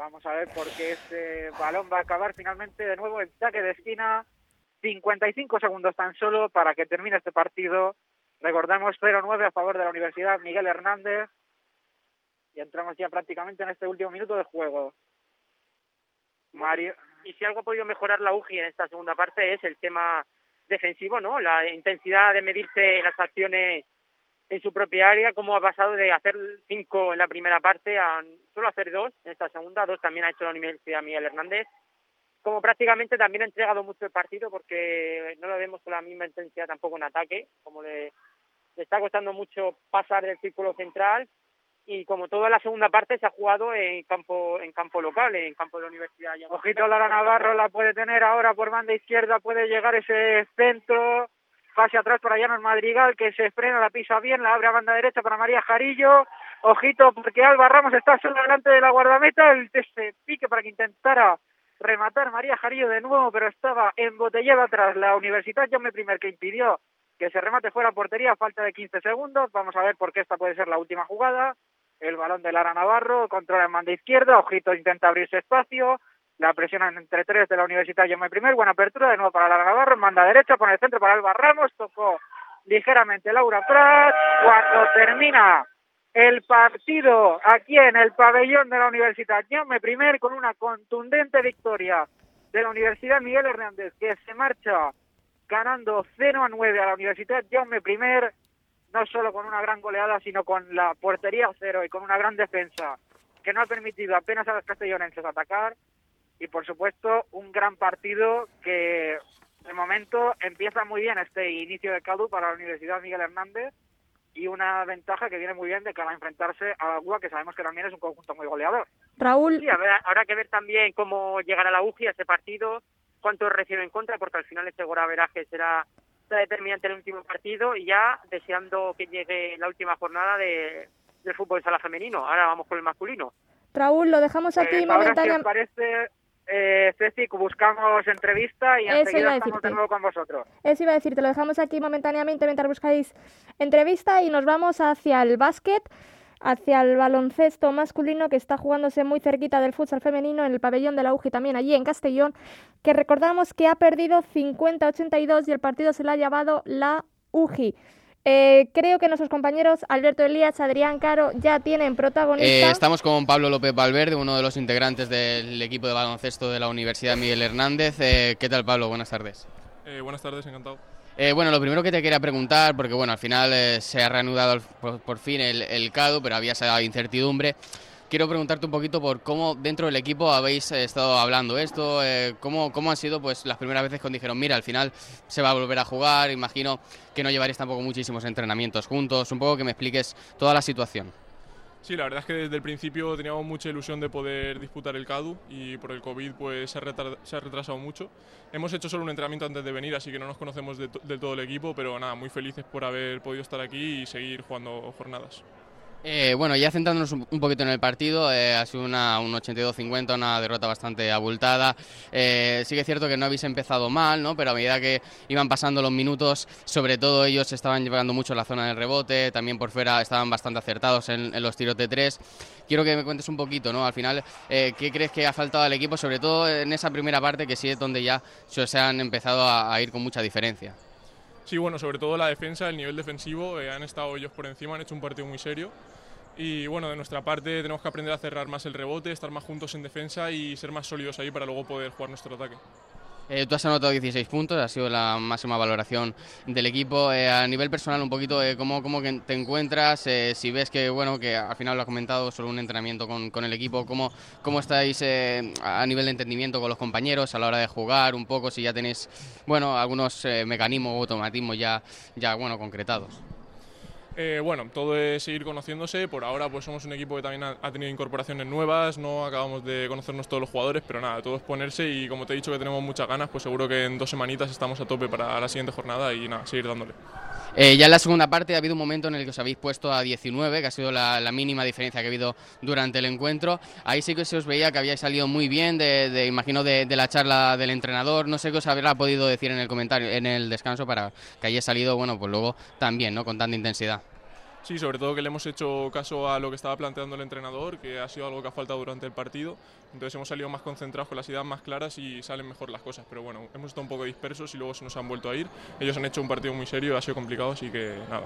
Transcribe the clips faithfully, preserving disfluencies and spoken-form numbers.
Vamos a ver por qué este balón va a acabar finalmente de nuevo en saque de esquina. cincuenta y cinco segundos tan solo para que termine este partido. Recordamos cero nueve a favor de la Universidad Miguel Hernández. Y entramos ya prácticamente en este último minuto de juego. Mario. Y si algo ha podido mejorar la U G I en esta segunda parte es el tema defensivo, ¿no? La intensidad de medirse en las acciones en su propia área, como ha pasado de hacer cinco en la primera parte a solo hacer dos en esta segunda. Dos también ha hecho la Universidad Miguel Hernández. Como prácticamente también ha entregado mucho el partido, porque no lo vemos con la misma intensidad tampoco en ataque, como le, le está costando mucho pasar del círculo central. Y como toda la segunda parte se ha jugado en campo en campo local, en campo de la Universidad. Ojito, Lara Navarro la puede tener ahora por banda izquierda, puede llegar ese centro, pase atrás para Llanos Madrigal, que se frena, la pisa bien, la abre a banda derecha para María Jarillo. Ojito, porque Alba Ramos está solo delante de la guardameta, el ese pique para que intentara rematar María Jarillo de nuevo, pero estaba embotellada tras la Universidad Jaume I, que impidió que se remate fuera a portería, falta de quince segundos. Vamos a ver por qué esta puede ser la última jugada. El balón de Lara Navarro, controla en banda izquierda, Ojito intenta abrirse espacio, la presión entre tres de la Universidad Jaume I, buena apertura de nuevo para Lara Navarro, en banda derecha, pone el centro para Alba Ramos, tocó ligeramente Laura Prat. Cuando termina el partido aquí en el pabellón de la Universidad Jaume I, con una contundente victoria de la Universidad Miguel Hernández, que se marcha ganando cero a nueve a la Universidad Jaume I, no solo con una gran goleada, sino con la portería a cero y con una gran defensa que no ha permitido apenas a los castellonenses atacar. Y por supuesto un gran partido que de momento empieza muy bien este inicio de Cadu para la Universidad Miguel Hernández, y una ventaja que viene muy bien de cara a enfrentarse a la U A, que sabemos que también es un conjunto muy goleador. Raúl. Sí, a ver, habrá que ver también cómo llegará la U G I a este partido, cuánto recibe en contra, porque al final este golaveraje será determinante en el último partido, y ya deseando que llegue la última jornada de, del fútbol sala femenino. Ahora vamos con el masculino. Raúl, lo dejamos aquí eh, momentáneamente. Ahora, si os parece, eh, Ceci, buscamos entrevista y Eso enseguida estamos de nuevo con vosotros. Eso iba a decirte, lo dejamos aquí momentáneamente mientras buscáis entrevista y nos vamos hacia el básquet, hacia el baloncesto masculino, que está jugándose muy cerquita del futsal femenino en el pabellón de la U G I, también allí en Castellón, que recordamos que ha perdido cincuenta a ochenta y dos y el partido se lo ha llevado la U G I. Eh, creo que nuestros compañeros Alberto Elías, Adrián Caro ya tienen protagonista. Eh, estamos con Pablo López Valverde, uno de los integrantes del equipo de baloncesto de la Universidad Miguel Hernández. Eh, ¿Qué tal, Pablo? Buenas tardes. Eh, buenas tardes, encantado. Eh, bueno, lo primero que te quería preguntar, porque bueno, al final eh, se ha reanudado el, por, por fin el, el CADU, pero había esa incertidumbre. Quiero preguntarte un poquito por cómo dentro del equipo habéis eh, estado hablando esto, eh, cómo, cómo han sido pues las primeras veces cuando dijeron, mira, al final se va a volver a jugar, imagino que no llevaréis tampoco muchísimos entrenamientos juntos, un poco que me expliques toda la situación. Sí, la verdad es que desde el principio teníamos mucha ilusión de poder disputar el CADU y por el COVID pues se ha, retar- se ha retrasado mucho. Hemos hecho solo un entrenamiento antes de venir, así que no nos conocemos de to- del todo el equipo, pero nada, muy felices por haber podido estar aquí y seguir jugando jornadas. Eh, bueno, ya centrándonos un, un poquito en el partido, eh, ha sido una, un ochenta y dos cincuenta, una derrota bastante abultada. Eh, sí que es cierto que no habéis empezado mal, ¿no? Pero a medida que iban pasando los minutos, sobre todo ellos estaban llevando mucho la zona del rebote, también por fuera estaban bastante acertados en, en los tiros de tres. Quiero que me cuentes un poquito, ¿no? Al final, eh, ¿qué crees que ha faltado al equipo, sobre todo en esa primera parte, que sí es donde ya se han empezado a, a ir con mucha diferencia? Sí, bueno, sobre todo la defensa, el nivel defensivo, eh, han estado ellos por encima, han hecho un partido muy serio. Y bueno, de nuestra parte tenemos que aprender a cerrar más el rebote, estar más juntos en defensa y ser más sólidos ahí para luego poder jugar nuestro ataque. Eh, tú has anotado dieciséis puntos, ha sido la máxima valoración del equipo. Eh, a nivel personal, un poquito, eh, ¿cómo, cómo que te encuentras? Eh, si ves que, bueno, que al final lo has comentado, solo un entrenamiento con, con el equipo, ¿cómo, cómo estáis eh, a nivel de entendimiento con los compañeros a la hora de jugar? Un poco, si ya tenéis, bueno, algunos eh, mecanismos o automatismos ya, ya, bueno, concretados. Eh, bueno, todo es seguir conociéndose. Por ahora pues somos un equipo que también ha, ha tenido incorporaciones nuevas, no acabamos de conocernos todos los jugadores, pero nada, todo es ponerse y como te he dicho que tenemos muchas ganas, pues seguro que en dos semanitas estamos a tope para la siguiente jornada y nada, seguir dándole. Eh, ya en la segunda parte ha habido un momento en el que os habéis puesto a diecinueve, que ha sido la, la mínima diferencia que ha habido durante el encuentro. Ahí sí que se os veía que habíais salido muy bien, de, de imagino de, de la charla del entrenador. No sé qué os habrá podido decir en el comentario, en el descanso, para que hayáis salido, bueno, pues luego también, ¿no? Con tanta intensidad. Sí, sobre todo que le hemos hecho caso a lo que estaba planteando el entrenador, que ha sido algo que ha faltado durante el partido. Entonces hemos salido más concentrados, con las ideas más claras y salen mejor las cosas. Pero bueno, hemos estado un poco dispersos y luego se nos han vuelto a ir. Ellos han hecho un partido muy serio, ha sido complicado, así que nada.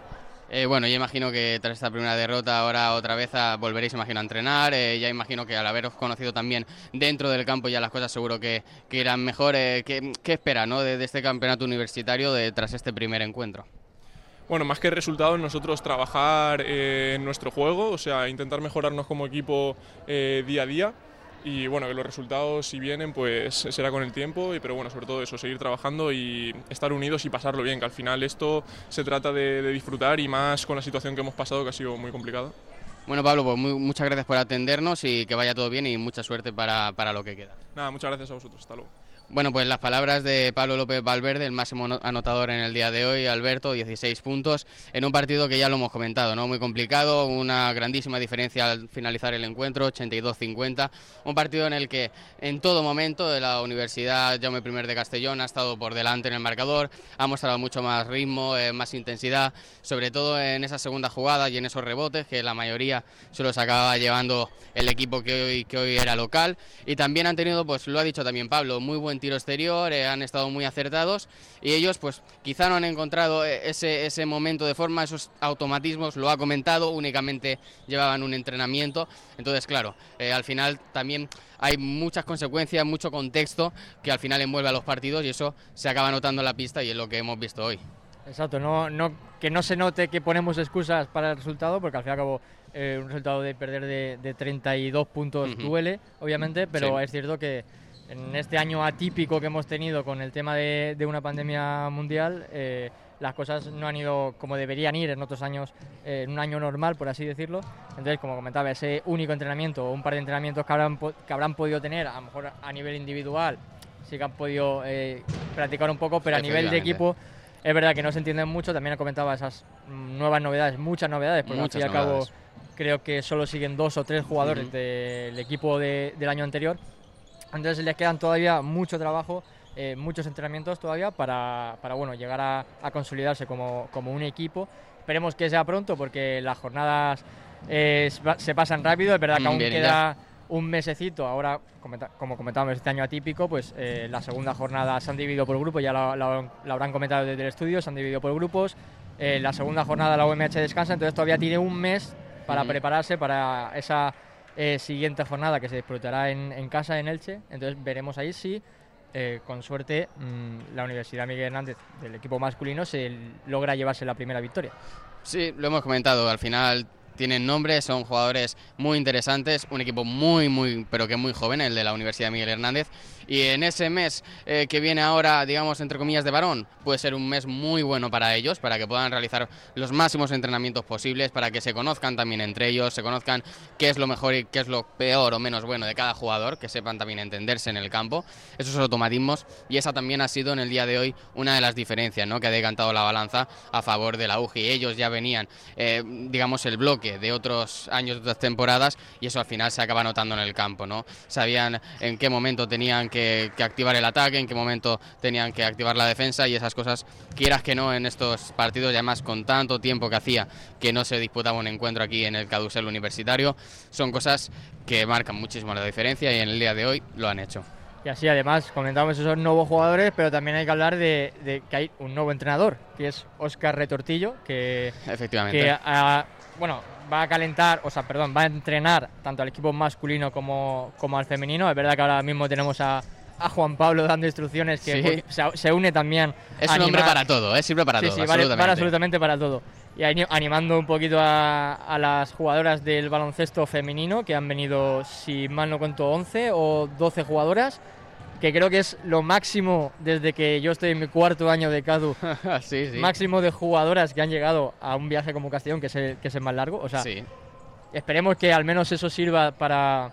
Eh, bueno, yo imagino que tras esta primera derrota ahora otra vez a, volveréis, imagino, a entrenar. Eh, ya imagino que al haberos conocido también dentro del campo ya las cosas seguro que, que irán mejor. Eh, ¿qué, ¿Qué espera, ¿no? de, de este campeonato universitario de, tras este primer encuentro? Bueno, más que resultados, nosotros trabajar eh, en nuestro juego, o sea, intentar mejorarnos como equipo eh, día a día. Y bueno, que los resultados si vienen pues será con el tiempo, pero bueno, sobre todo eso, seguir trabajando y estar unidos y pasarlo bien, que al final esto se trata de, de disfrutar y más con la situación que hemos pasado, que ha sido muy complicada. Bueno, Pablo, pues muy, muchas gracias por atendernos y que vaya todo bien y mucha suerte para, para lo que queda. Nada, muchas gracias a vosotros, hasta luego. Bueno, pues las palabras de Pablo López Valverde, el máximo anotador en el día de hoy, Alberto, dieciséis puntos, en un partido que ya lo hemos comentado, ¿no? Muy complicado, una grandísima diferencia al finalizar el encuentro, ochenta y dos cincuenta, un partido en el que en todo momento la Universidad Jaume I de Castellón ha estado por delante en el marcador, ha mostrado mucho más ritmo, eh, más intensidad, sobre todo en esa segunda jugada y en esos rebotes, que la mayoría se los acababa llevando el equipo que hoy, que hoy era local, y también han tenido, pues lo ha dicho también Pablo, muy buen tiro exterior, eh, han estado muy acertados y ellos pues quizá no han encontrado ese, ese momento de forma, esos automatismos, lo ha comentado, únicamente llevaban un entrenamiento, entonces claro, eh, al final también hay muchas consecuencias, mucho contexto que al final envuelve a los partidos y eso se acaba notando en la pista y es lo que hemos visto hoy. Exacto, no, no, que no se note que ponemos excusas para el resultado, porque al fin y al cabo eh, un resultado de perder de, de treinta y dos puntos uh-huh. duele, obviamente, pero sí. Es cierto que en este año atípico que hemos tenido con el tema de, de una pandemia mundial, eh, las cosas no han ido como deberían ir en otros años, eh, en un año normal, por así decirlo. Entonces, como comentaba, ese único entrenamiento o un par de entrenamientos que habrán, que habrán podido tener, a lo mejor a nivel individual, sí que han podido eh, practicar un poco, pero a nivel de equipo es verdad que no se entienden mucho. También comentaba esas nuevas novedades, muchas novedades, porque muchas al fin y al cabo creo que solo siguen dos o tres jugadores uh-huh. del equipo de, del año anterior. Entonces les quedan todavía mucho trabajo, eh, muchos entrenamientos todavía para, para bueno, llegar a, a consolidarse como, como un equipo. Esperemos que sea pronto porque las jornadas eh, se pasan rápido, es verdad que aún Bien, queda ya. un mesecito. Ahora, como comentábamos, este año atípico, pues eh, la segunda jornada se han dividido por grupos, ya lo, lo, lo habrán comentado desde el estudio, se han dividido por grupos. Eh, la segunda jornada la U M H descansa, entonces todavía tiene un mes para uh-huh. prepararse para esa... Eh, siguiente jornada que se disfrutará en, en casa, en Elche. Entonces veremos ahí si eh, con suerte mmm, la Universidad Miguel Hernández del equipo masculino se logra llevarse la primera victoria. Sí, lo hemos comentado, al final tienen nombre, son jugadores muy interesantes, un equipo muy, muy, pero que muy joven, el de la Universidad Miguel Hernández, y en ese mes eh, que viene ahora, digamos, entre comillas, de varón, puede ser un mes muy bueno para ellos, para que puedan realizar los máximos entrenamientos posibles, para que se conozcan también entre ellos, se conozcan qué es lo mejor y qué es lo peor o menos bueno de cada jugador, que sepan también entenderse en el campo, esos automatismos, y esa también ha sido en el día de hoy una de las diferencias, ¿no?, que ha decantado la balanza a favor de la U G I. Ellos ya venían, eh, digamos, el bloque de otros años, de otras temporadas, y eso al final se acaba notando en el campo, ¿no? Sabían en qué momento tenían que, que activar el ataque, en qué momento tenían que activar la defensa, y esas cosas, quieras que no, en estos partidos, y además con tanto tiempo que hacía que no se disputaba un encuentro aquí en el Cadusel Universitario, son cosas que marcan muchísimo la diferencia, y en el día de hoy lo han hecho. Y así además comentábamos esos nuevos jugadores, pero también hay que hablar de, de que hay un nuevo entrenador, que es Óscar Retortillo, que, Efectivamente. que a, bueno, va a calentar, o sea, perdón, va a entrenar tanto al equipo masculino como, como al femenino. Es verdad que ahora mismo tenemos a, a Juan Pablo dando instrucciones, que sí. se, se une también. Es un hombre para todo, ¿eh? Sirve para sí, todo, sí, absolutamente. Vale, vale absolutamente para todo. Y animando un poquito a, a las jugadoras del baloncesto femenino, que han venido, si mal no cuento, once o doce jugadoras, que creo que es lo máximo desde que yo estoy en mi cuarto año de CADU, sí, sí. máximo de jugadoras que han llegado a un viaje como Castellón, que es el, que es el más largo. O sea, sí. Esperemos que al menos eso sirva para,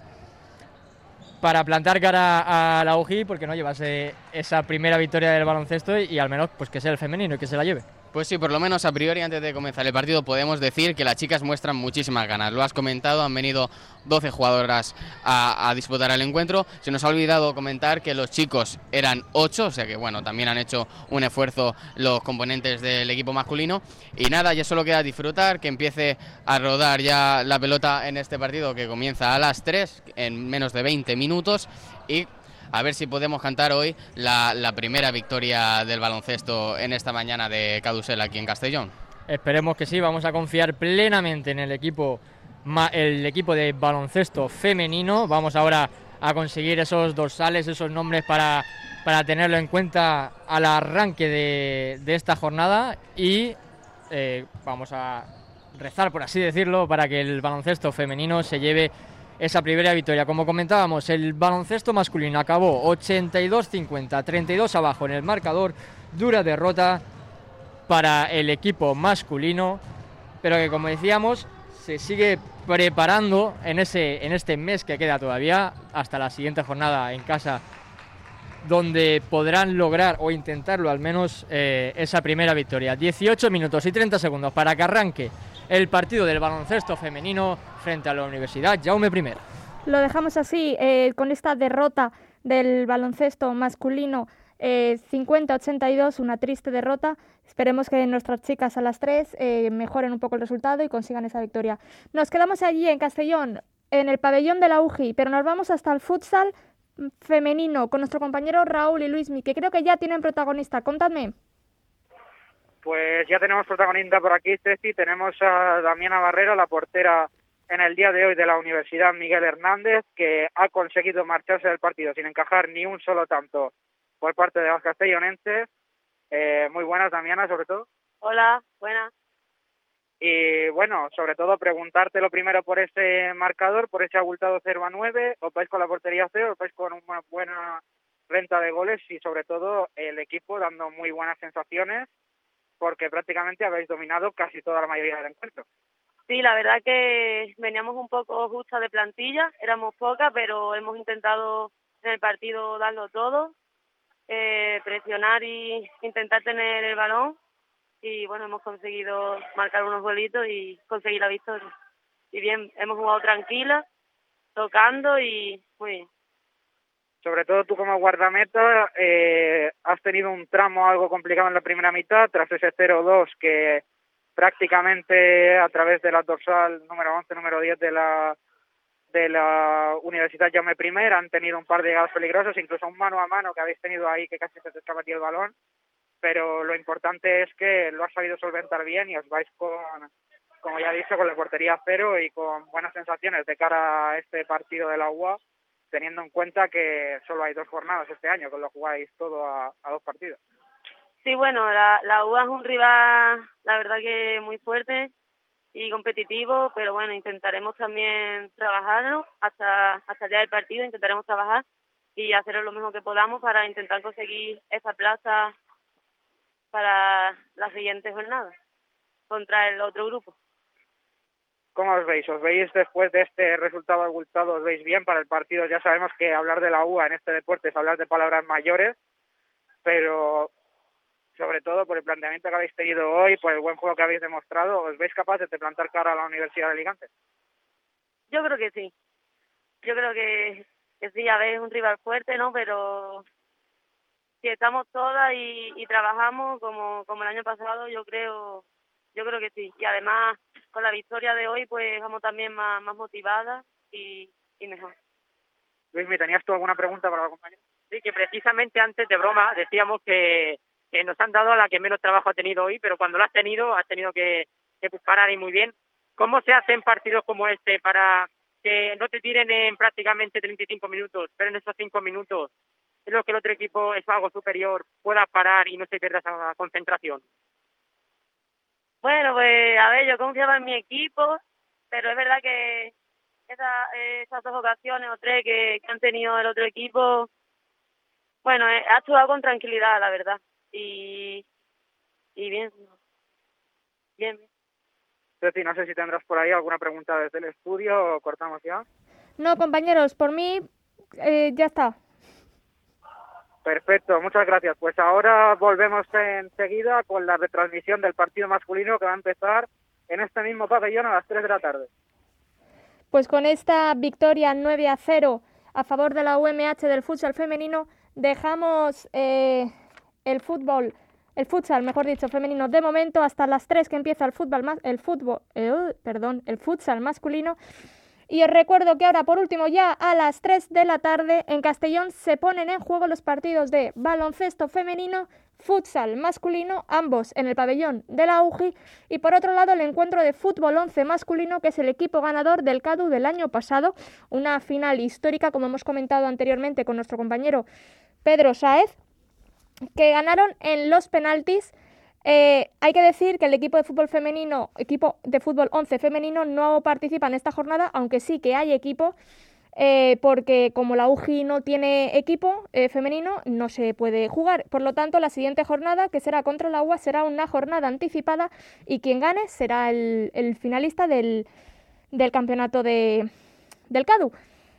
para plantar cara a la U G I, porque no llevase esa primera victoria del baloncesto y, y al menos pues que sea el femenino y que se la lleve. Pues sí, por lo menos a priori, antes de comenzar el partido, podemos decir que las chicas muestran muchísimas ganas. Lo has comentado, han venido doce jugadoras a, a disputar el encuentro. Se nos ha olvidado comentar que los chicos eran ocho, o sea que bueno, también han hecho un esfuerzo los componentes del equipo masculino. Y nada, ya solo queda disfrutar, que empiece a rodar ya la pelota en este partido que comienza a las tres, en menos de veinte minutos, y a ver si podemos cantar hoy la, la primera victoria del baloncesto en esta mañana de Cadusel aquí en Castellón. Esperemos que sí, vamos a confiar plenamente en el equipo, el equipo de baloncesto femenino. Vamos ahora a conseguir esos dorsales, esos nombres para, para tenerlo en cuenta al arranque de, de esta jornada y eh, vamos a rezar, por así decirlo, para que el baloncesto femenino se lleve esa primera victoria. Como comentábamos, el baloncesto masculino acabó ochenta y dos cincuenta, treinta y dos abajo en el marcador, dura derrota para el equipo masculino, pero que, como decíamos, se sigue preparando en, ese, en este mes que queda todavía, hasta la siguiente jornada en casa, donde podrán lograr, o intentarlo al menos, eh, esa primera victoria. dieciocho minutos y treinta segundos para que arranque el partido del baloncesto femenino frente a la Universidad Jaume I. Lo dejamos así, eh, con esta derrota del baloncesto masculino eh, cincuenta a ochenta y dos, una triste derrota. Esperemos que nuestras chicas a las tres eh, mejoren un poco el resultado y consigan esa victoria. Nos quedamos allí en Castellón, en el pabellón de la U G I, pero nos vamos hasta el futsal femenino con nuestro compañero Raúl y Luismi, que creo que ya tienen protagonista. Contadme. Pues ya tenemos protagonista por aquí, Ceci. Tenemos a Damiana Barrera, la portera en el día de hoy de la Universidad Miguel Hernández, que ha conseguido marcharse del partido sin encajar ni un solo tanto por parte de las castellonenses. Eh, muy buenas, Damiana, sobre todo. Hola, buenas. Y bueno, sobre todo preguntarte lo primero por ese marcador, por ese abultado cero a nueve, os vais con la portería cero, os vais con una buena renta de goles y sobre todo el equipo dando muy buenas sensaciones, porque prácticamente habéis dominado casi toda la mayoría del encuentro. Sí, la verdad que veníamos un poco justas de plantilla, éramos pocas, pero hemos intentado en el partido darlo todo, eh, presionar y intentar tener el balón, y bueno, hemos conseguido marcar unos golitos y conseguir la victoria. Y bien, hemos jugado tranquila, tocando y muy bien. Sobre todo tú como guardameta eh, has tenido un tramo algo complicado en la primera mitad, tras ese cero dos que prácticamente a través de la dorsal número once, número diez de la de la Universidad Jaume I han tenido un par de llegadas peligrosas, incluso un mano a mano que habéis tenido ahí que casi se te escapa el balón, pero lo importante es que lo has sabido solventar bien y os vais con, como ya he dicho, con la portería cero y con buenas sensaciones de cara a este partido de la U A, teniendo en cuenta que solo hay dos jornadas este año, que lo jugáis todo a, a dos partidos. Sí, bueno, la, la U A es un rival, la verdad que muy fuerte y competitivo, pero bueno, intentaremos también trabajarlo hasta, hasta el día del partido, intentaremos trabajar y hacer lo mejor que podamos para intentar conseguir esa plaza para la siguiente jornada contra el otro grupo. ¿Cómo os veis? ¿Os veis después de este resultado abultado, os veis bien para el partido? Ya sabemos que hablar de la U A en este deporte es hablar de palabras mayores, pero sobre todo por el planteamiento que habéis tenido hoy, por el buen juego que habéis demostrado, ¿os veis capaces de plantar cara a la Universidad de Alicante? Yo creo que sí. Yo creo que, que sí, a ver, es un rival fuerte, ¿no? Pero si estamos todas y, y trabajamos como, como el año pasado, yo creo yo creo que sí. Y además, con la victoria de hoy, pues vamos también más, más motivadas y, y mejor. Luis, ¿me tenías tú alguna pregunta para la compañera? Sí, que precisamente antes de broma decíamos que, que nos han dado a la que menos trabajo ha tenido hoy, pero cuando lo has tenido, has tenido que, que parar y muy bien. ¿Cómo se hacen partidos como este para que no te tiren en prácticamente treinta y cinco minutos, pero en esos cinco minutos es lo que el otro equipo es algo superior, pueda parar y no se pierda esa concentración? Bueno, pues a ver, yo confiaba en mi equipo, pero es verdad que esa, esas dos ocasiones o tres que, que han tenido el otro equipo, bueno, eh, ha actuado con tranquilidad, la verdad, y, y bien, bien. Ceci, no sé si tendrás por ahí alguna pregunta desde el estudio o cortamos ya. No, compañeros, por mí eh, ya está. Perfecto, muchas gracias. Pues ahora volvemos enseguida con la retransmisión del partido masculino que va a empezar en este mismo pabellón a las tres de la tarde. Pues con esta victoria nueve a cero a favor de la U M H del futsal femenino, dejamos eh, el fútbol, el futsal, mejor dicho, femenino de momento hasta las tres que empieza el fútbol, el fútbol, eh, perdón, el futsal masculino. Y os recuerdo que ahora, por último, ya a las tres de la tarde, en Castellón se ponen en juego los partidos de baloncesto femenino, futsal masculino, ambos en el pabellón de la U J I, y por otro lado el encuentro de fútbol once masculino, que es el equipo ganador del CADU del año pasado, una final histórica, como hemos comentado anteriormente con nuestro compañero Pedro Sáez, que ganaron en los penaltis. Eh, hay que decir que el equipo de fútbol femenino, equipo de fútbol once femenino, no participa en esta jornada, aunque sí que hay equipo, eh, porque como la U J I no tiene equipo eh, femenino, no se puede jugar. Por lo tanto, la siguiente jornada, que será contra la U A, será una jornada anticipada y quien gane será el, el finalista del, del campeonato de, del CADU.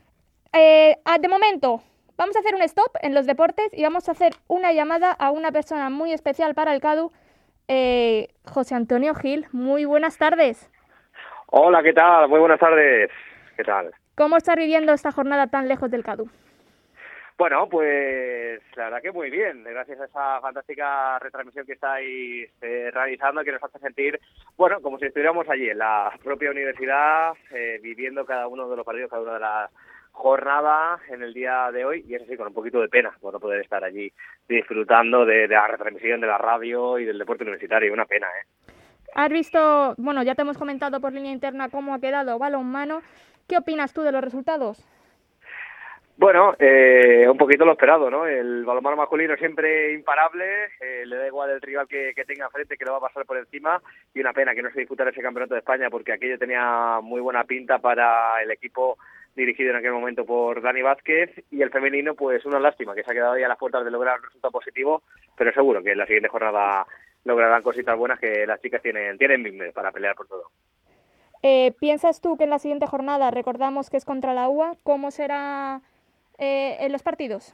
Eh, de momento, vamos a hacer un stop en los deportes y vamos a hacer una llamada a una persona muy especial para el CADU. Eh, José Antonio Gil, muy buenas tardes. Hola, ¿qué tal? Muy buenas tardes. ¿Qué tal? ¿Cómo estás viviendo esta jornada tan lejos del CADU? Bueno, pues la verdad que muy bien, gracias a esa fantástica retransmisión que estáis eh, realizando, que nos hace sentir, bueno, como si estuviéramos allí en la propia universidad, eh, viviendo cada uno de los partidos, cada una de las jornada en el día de hoy, y eso sí, con un poquito de pena por no poder estar allí disfrutando de, de la retransmisión de la radio y del deporte universitario. Una pena, ¿eh? Has visto, bueno, ya te hemos comentado por línea interna cómo ha quedado balonmano. ¿Qué opinas tú de los resultados? Bueno, eh, un poquito lo esperado, ¿no? El balonmano masculino siempre imparable, eh, le da igual el rival que, que tenga frente, que lo va a pasar por encima, y una pena que no se disputara ese campeonato de España, porque aquello tenía muy buena pinta para el equipo dirigido en aquel momento por Dani Vázquez, y el femenino, pues una lástima, que se ha quedado ahí a las puertas de lograr un resultado positivo, pero seguro que en la siguiente jornada lograrán cositas buenas, que las chicas tienen tienen mismo para pelear por todo. Eh, ¿Piensas tú que en la siguiente jornada, recordamos que es contra la U A, cómo será eh, en los partidos?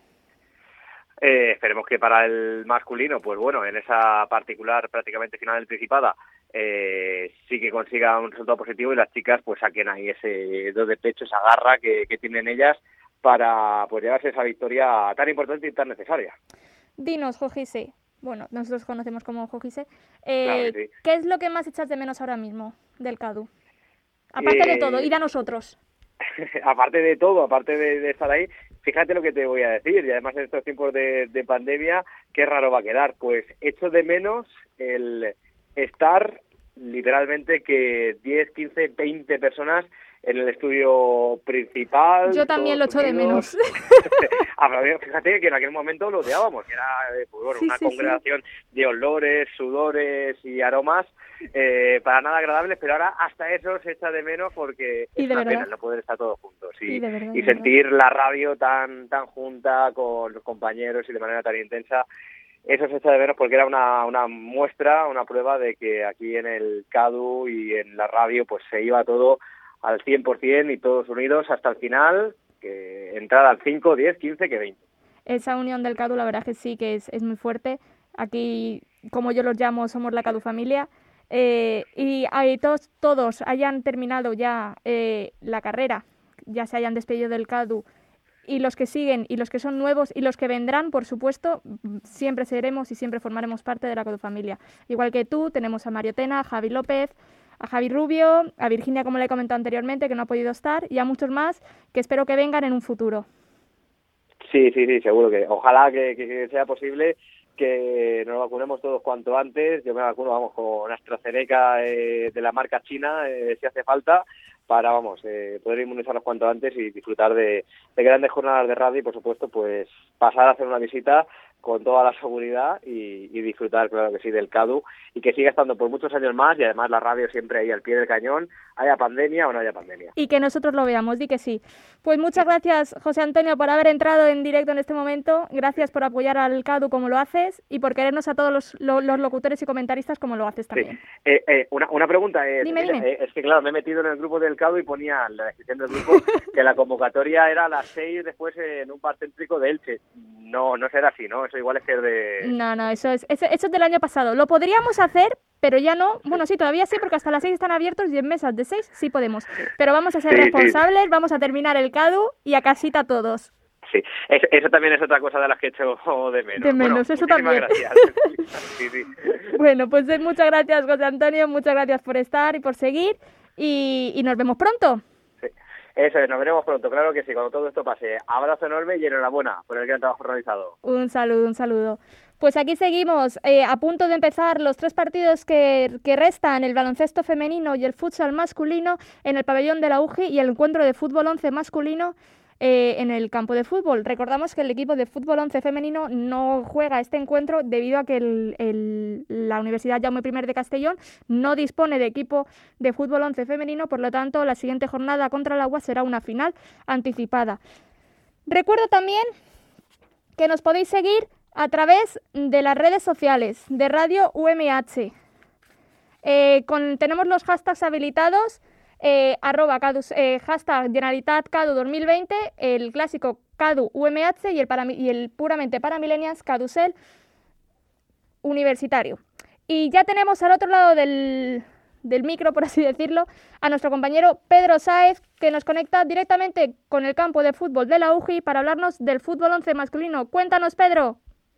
Eh, esperemos que para el masculino, pues bueno, en esa particular prácticamente final del Principada, eh, sí que consiga un resultado positivo, y las chicas pues saquen ahí ese dos de pecho, esa garra que, que tienen ellas para pues llevarse esa victoria tan importante y tan necesaria. Dinos, Jojise, bueno, nosotros conocemos como Jojise, eh, claro que sí. ¿Qué es lo que más echas de menos ahora mismo del CADU? Aparte eh, de todo, y de nosotros. aparte de todo, aparte de, de estar ahí, fíjate lo que te voy a decir, y además en estos tiempos de, de pandemia, qué raro va a quedar. Pues echo de menos el estar literalmente que diez, quince, veinte personas en el estudio principal. Yo también lo echo de menos. Fíjate que en aquel momento lo odiábamos, que era pues, bueno, sí, una sí, congregación sí. de olores, sudores y aromas eh, para nada agradables, pero ahora hasta eso se echa de menos, porque y es de una verdad. pena no poder estar todos juntos y, y, de verdad, y de sentir verdad. la radio tan tan junta con los compañeros y de manera tan intensa. Eso se echa de menos, porque era una, una muestra, una prueba de que aquí en el CADU y en la radio pues se iba todo al cien por ciento y todos unidos hasta el final, que entrada al cinco, diez, quince, que veinte. Esa unión del CADU, la verdad que sí que es, es muy fuerte. Aquí, como yo los llamo, somos la CADU familia. Eh, y ahí todos, todos hayan terminado ya eh, la carrera, ya se hayan despedido del CADU, y los que siguen, y los que son nuevos, y los que vendrán, por supuesto, siempre seremos y siempre formaremos parte de la CADU familia. Igual que tú, tenemos a Mario Tena, a Javi López, a Javi Rubio, a Virginia, como le he comentado anteriormente, que no ha podido estar, y a muchos más que espero que vengan en un futuro. Sí, sí, sí, seguro que ojalá que, que, que sea posible que nos vacunemos todos cuanto antes. Yo me vacuno, vamos, con AstraZeneca eh, de la marca china, eh, si hace falta, para, vamos, eh, poder inmunizarnos cuanto antes y disfrutar de, de grandes jornadas de radio y, por supuesto, pues pasar a hacer una visita con toda la seguridad y, y disfrutar, claro que sí, del CADU, y que siga estando por muchos años más, y además la radio siempre ahí al pie del cañón, haya pandemia o no haya pandemia. Y que nosotros lo veamos, di que sí. Pues muchas gracias, José Antonio, por haber entrado en directo en este momento, gracias por apoyar al CADU como lo haces, y por querernos a todos los, los, los locutores y comentaristas como lo haces también. Sí. Eh, eh, una, una pregunta, es, dime, dime. Eh, es que claro, me he metido en el grupo del CADU y ponía en la descripción del grupo que la convocatoria era a las seis, después en un bar céntrico de Elche. no no será así, ¿no? Eso igual es que es de... No, no, eso es, eso, eso es del año pasado. Lo podríamos hacer, pero ya no. Bueno, sí, todavía sí, porque hasta las seis están abiertos y en mesas de seis sí podemos. Pero vamos a ser sí, responsables, sí. Vamos a terminar el CADU y a casita todos. Sí, eso, eso también es otra cosa de las que he hecho de menos. De menos, bueno, eso también. Gracias. Sí, sí. Bueno, pues muchas gracias, José Antonio, muchas gracias por estar y por seguir y, y nos vemos pronto. Sí, eso es, nos veremos pronto, claro que sí, cuando todo esto pase. Abrazo enorme y enhorabuena por el gran trabajo realizado. Un saludo, un saludo. Pues aquí seguimos, eh, a punto de empezar los tres partidos que, que restan, el baloncesto femenino y el futsal masculino en el pabellón de la U G I y el encuentro de fútbol once masculino Eh, en el campo de fútbol. Recordamos que el equipo de fútbol once femenino no juega este encuentro debido a que el, el, la Universidad Jaume I de Castellón no dispone de equipo de fútbol once femenino, por lo tanto la siguiente jornada contra el Agua será una final anticipada. Recuerdo también que nos podéis seguir a través de las redes sociales de Radio U M H. Eh, con, tenemos los hashtags habilitados. Eh, arroba cadu, eh, hashtag Generalitat Cadu dos mil veinte, el clásico Cadu U M H y el, para, y el puramente para millennials Cadusel universitario. Y ya tenemos al otro lado del, del micro, por así decirlo, a nuestro compañero Pedro Sáez, que nos conecta directamente con el campo de fútbol de la U G I para hablarnos del fútbol once masculino. Cuéntanos, Pedro.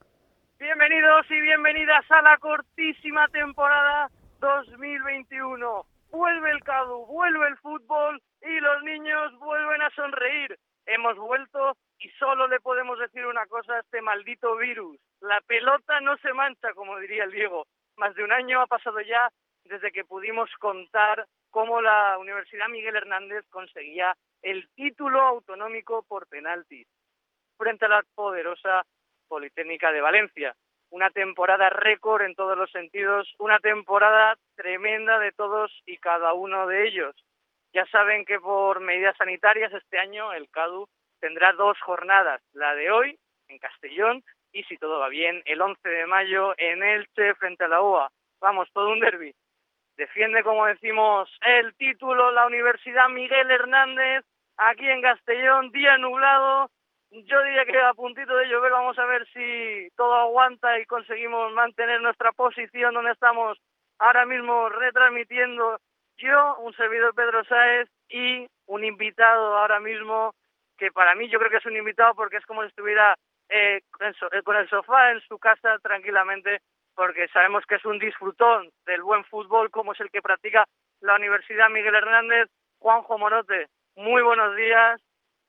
Bienvenidos y bienvenidas a la cortísima temporada dos mil veintiuno. Vuelve el CADU, vuelve el fútbol y los niños vuelven a sonreír. Hemos vuelto y solo le podemos decir una cosa a este maldito virus. La pelota no se mancha, como diría el Diego. Más de un año ha pasado ya desde que pudimos contar cómo la Universidad Miguel Hernández conseguía el título autonómico por penaltis frente a la poderosa Politécnica de Valencia. Una temporada récord en todos los sentidos, una temporada tremenda de todos y cada uno de ellos. Ya saben que por medidas sanitarias este año el CADU tendrá dos jornadas, la de hoy en Castellón y, si todo va bien, el once de mayo en Elche frente a la U A. Vamos, todo un derbi. Defiende, como decimos, el título la Universidad Miguel Hernández aquí en Castellón, día nublado. Yo diría que a puntito de llover. Vamos a ver si todo aguanta y conseguimos mantener nuestra posición donde estamos ahora mismo retransmitiendo. Yo, un servidor Pedro Sáez y un invitado ahora mismo que para mí yo creo que es un invitado porque es como si estuviera eh, con el sofá en su casa tranquilamente, porque sabemos que es un disfrutón del buen fútbol como es el que practica la Universidad Miguel Hernández. Juanjo Morote, muy buenos días.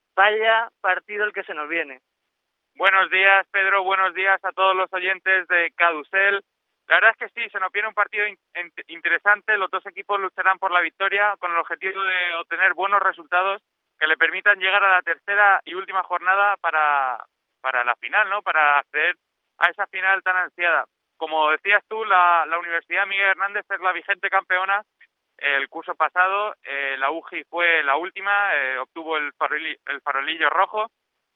Vaya partido el que se nos viene. Buenos días, Pedro. Buenos días a todos los oyentes de Cadusel. La verdad es que sí, se nos viene un partido in- interesante. Los dos equipos lucharán por la victoria con el objetivo de obtener buenos resultados que le permitan llegar a la tercera y última jornada para, para la final, ¿no? Para acceder a esa final tan ansiada. Como decías tú, la, la Universidad Miguel Hernández es la vigente campeona. El curso pasado, eh, la U G I fue la última, eh, obtuvo el, faroli, el farolillo rojo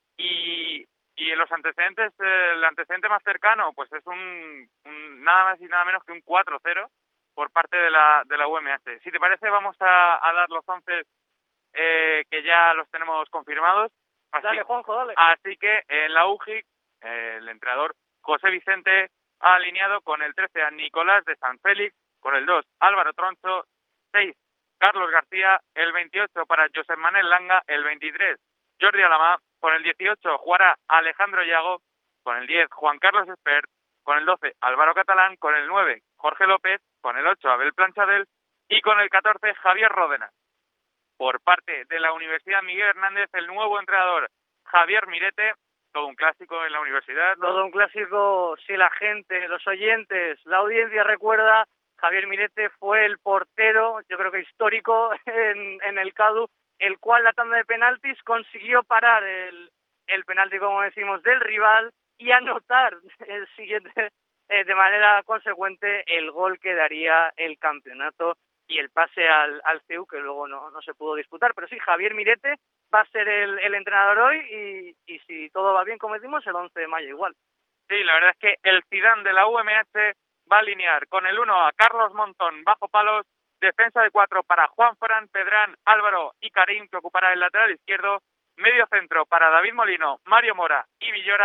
y, y en los antecedentes, eh, el antecedente más cercano, pues es un, un nada más y nada menos que un cuatro cero por parte de la de la U M H. Si te parece, vamos a, a dar los once eh, que ya los tenemos confirmados. Así, dale, Juanjo, dale. Así que en la U G I, eh, el entrenador José Vicente ha alineado con el trece a Nicolás de San Félix, con el dos Álvaro Troncho, seis Carlos García, el veintiocho para Josep Manel Langa, el veintitrés Jordi Alamá, con el dieciocho jugará Alejandro Yago, con el diez Juan Carlos Espert, con el doce Álvaro Catalán, con el nueve Jorge López, con el ocho Abel Planchadel y con el catorce Javier Ródenas. Por parte de la Universidad Miguel Hernández, el nuevo entrenador Javier Mirete, todo un clásico en la universidad, ¿no? Todo un clásico, si la gente, los oyentes, la audiencia recuerda. Javier Mirete fue el portero, yo creo que histórico, en, en el CADU, el cual la tanda de penaltis consiguió parar el, el penalti, como decimos, del rival y anotar el siguiente, eh, de manera consecuente, el gol que daría el campeonato y el pase al, al C U, que luego no, no se pudo disputar. Pero sí, Javier Mirete va a ser el, el entrenador hoy y, y si todo va bien, como decimos, el once de mayo igual. Sí, la verdad es que el Zidane de la U M H va a alinear con el uno a Carlos Montón bajo palos, defensa de cuatro para Juan Fran, Pedrán, Álvaro y Karim, que ocupará el lateral izquierdo, medio centro para David Molino, Mario Mora y Villora,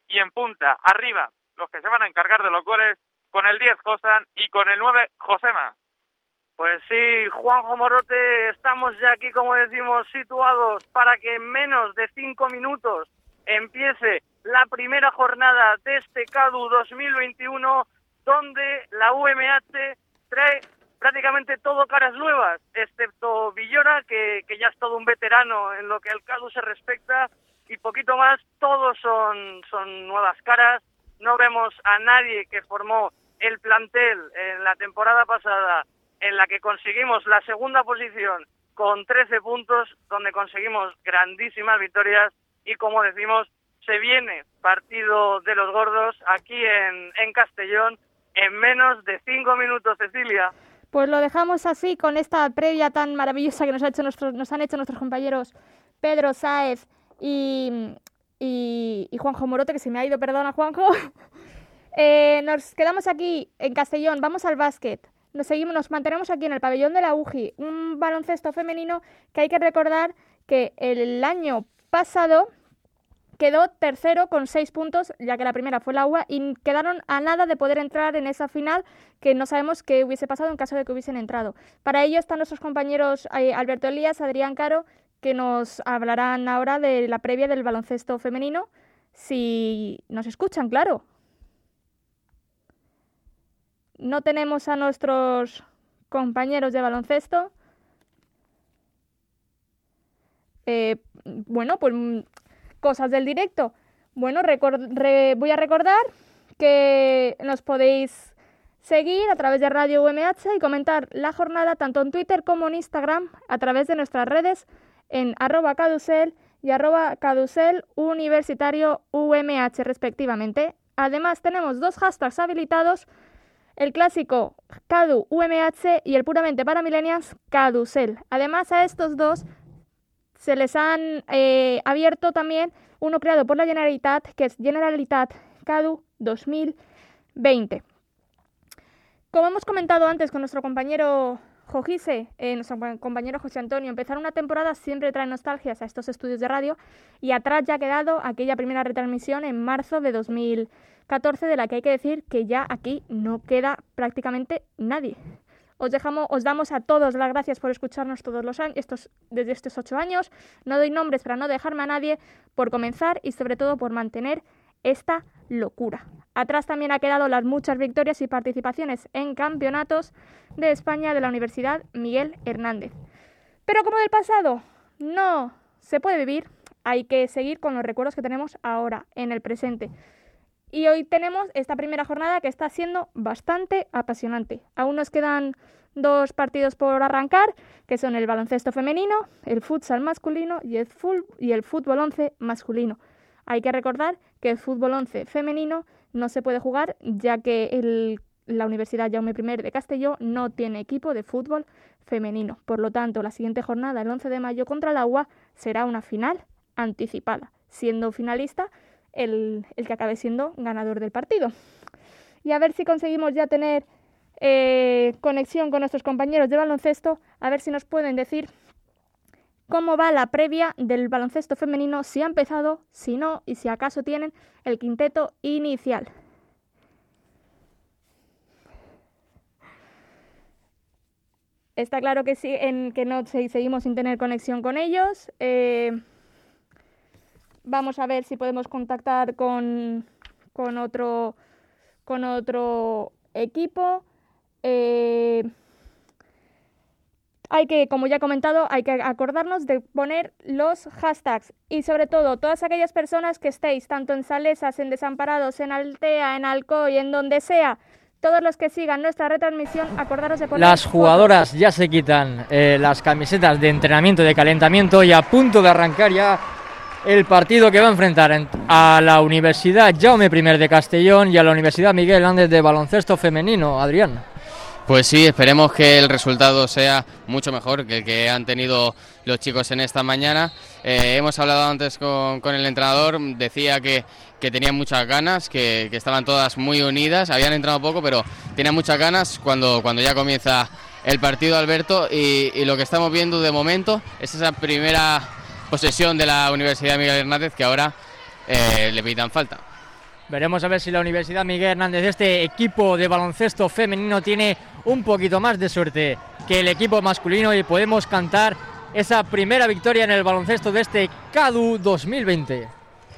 y en punta, arriba, los que se van a encargar de los goles, con el diez Josan y con el nueve Josema. Pues sí, Juanjo Morote, estamos ya aquí, como decimos, situados para que en menos de cinco minutos empiece la primera jornada de este CADU dos mil veintiuno, donde la U M H trae prácticamente todo caras nuevas, excepto Villora, que, que ya es todo un veterano en lo que al CADU se respecta, y poquito más, todos son, son nuevas caras. No vemos a nadie que formó el plantel en la temporada pasada, en la que conseguimos la segunda posición con trece puntos, donde conseguimos grandísimas victorias, y como decimos, se viene partido de los gordos aquí en, en Castellón en menos de cinco minutos, Cecilia. Pues lo dejamos así con esta previa tan maravillosa que nos, ha hecho nuestros, nos han hecho nuestros compañeros Pedro Sáez y, y, y Juanjo Morote, que se me ha ido, perdona Juanjo. eh, nos quedamos aquí en Castellón, vamos al básquet. Nos seguimos, nos mantenemos aquí en el pabellón de la U J I, un baloncesto femenino que hay que recordar que el año pasado quedó tercero con seis puntos, ya que la primera fue la U A, y quedaron a nada de poder entrar en esa final, que no sabemos qué hubiese pasado en caso de que hubiesen entrado. Para ello están nuestros compañeros eh, Alberto Elías, Adrián Caro, que nos hablarán ahora de la previa del baloncesto femenino, si nos escuchan, claro. No tenemos a nuestros compañeros de baloncesto. Eh, bueno, pues cosas del directo. Bueno, record, re, voy a recordar que nos podéis seguir a través de Radio U M H y comentar la jornada tanto en Twitter como en Instagram a través de nuestras redes en arroba cadusel y arroba cadusel universitario U M H respectivamente. Además tenemos dos hashtags habilitados, el clásico Cadu U M H y el puramente para millennials Cadusel. Además a estos dos se les han eh, abierto también uno creado por la Generalitat, que es Generalitat Cadu dos mil veinte. Como hemos comentado antes con nuestro compañero Jojise, eh, nuestro compañero José Antonio, empezar una temporada siempre trae nostalgias a estos estudios de radio, y atrás ya ha quedado aquella primera retransmisión en marzo de dos mil catorce, de la que hay que decir que ya aquí no queda prácticamente nadie. Os dejamos, os damos a todos las gracias por escucharnos todos los años, estos, desde estos ocho años. No doy nombres para no dejarme a nadie, por comenzar y sobre todo por mantener esta locura. Atrás también ha quedado las muchas victorias y participaciones en campeonatos de España de la Universidad Miguel Hernández. Pero como del pasado no se puede vivir, hay que seguir con los recuerdos que tenemos ahora, en el presente. Y hoy tenemos esta primera jornada que está siendo bastante apasionante. Aún nos quedan dos partidos por arrancar, que son el baloncesto femenino, el futsal masculino y el, full, y el fútbol once masculino. Hay que recordar que el fútbol once femenino no se puede jugar, ya que el, la Universidad Jaume I de Castelló no tiene equipo de fútbol femenino. Por lo tanto, la siguiente jornada, el once de mayo contra la U A, será una final anticipada, siendo finalista el, el que acabe siendo ganador del partido. Y a ver si conseguimos ya tener eh, conexión con nuestros compañeros de baloncesto, a ver si nos pueden decir cómo va la previa del baloncesto femenino, si ha empezado, si no, y si acaso tienen el quinteto inicial. Está claro que sí, en que no seguimos sin tener conexión con ellos. Eh, vamos a ver si podemos contactar con, con otro con otro equipo. Eh, Hay que, como ya he comentado, hay que acordarnos de poner los hashtags y sobre todo todas aquellas personas que estéis tanto en Salesas, en Desamparados, en Altea, en Alcoy, en donde sea, todos los que sigan nuestra retransmisión, acordaros de poner las jugadoras fotos. Ya se quitan eh, las camisetas de entrenamiento, de calentamiento, y a punto de arrancar ya el partido que va a enfrentar en, a la Universidad Jaume I de Castellón y a la Universidad Miguel Hernández de baloncesto femenino. Adrián. Pues sí, esperemos que el resultado sea mucho mejor que el que han tenido los chicos en esta mañana. Eh, hemos hablado antes con, con el entrenador, decía que, que tenían muchas ganas, que, que estaban todas muy unidas, habían entrado poco, pero tenían muchas ganas cuando, cuando ya comienza el partido, Alberto, y, y lo que estamos viendo de momento es esa primera posesión de la Universidad Miguel Hernández, que ahora eh, le pitan falta. Veremos a ver si la Universidad Miguel Hernández, este equipo de baloncesto femenino, tiene un poquito más de suerte que el equipo masculino y podemos cantar esa primera victoria en el baloncesto de este CADU dos mil veinte.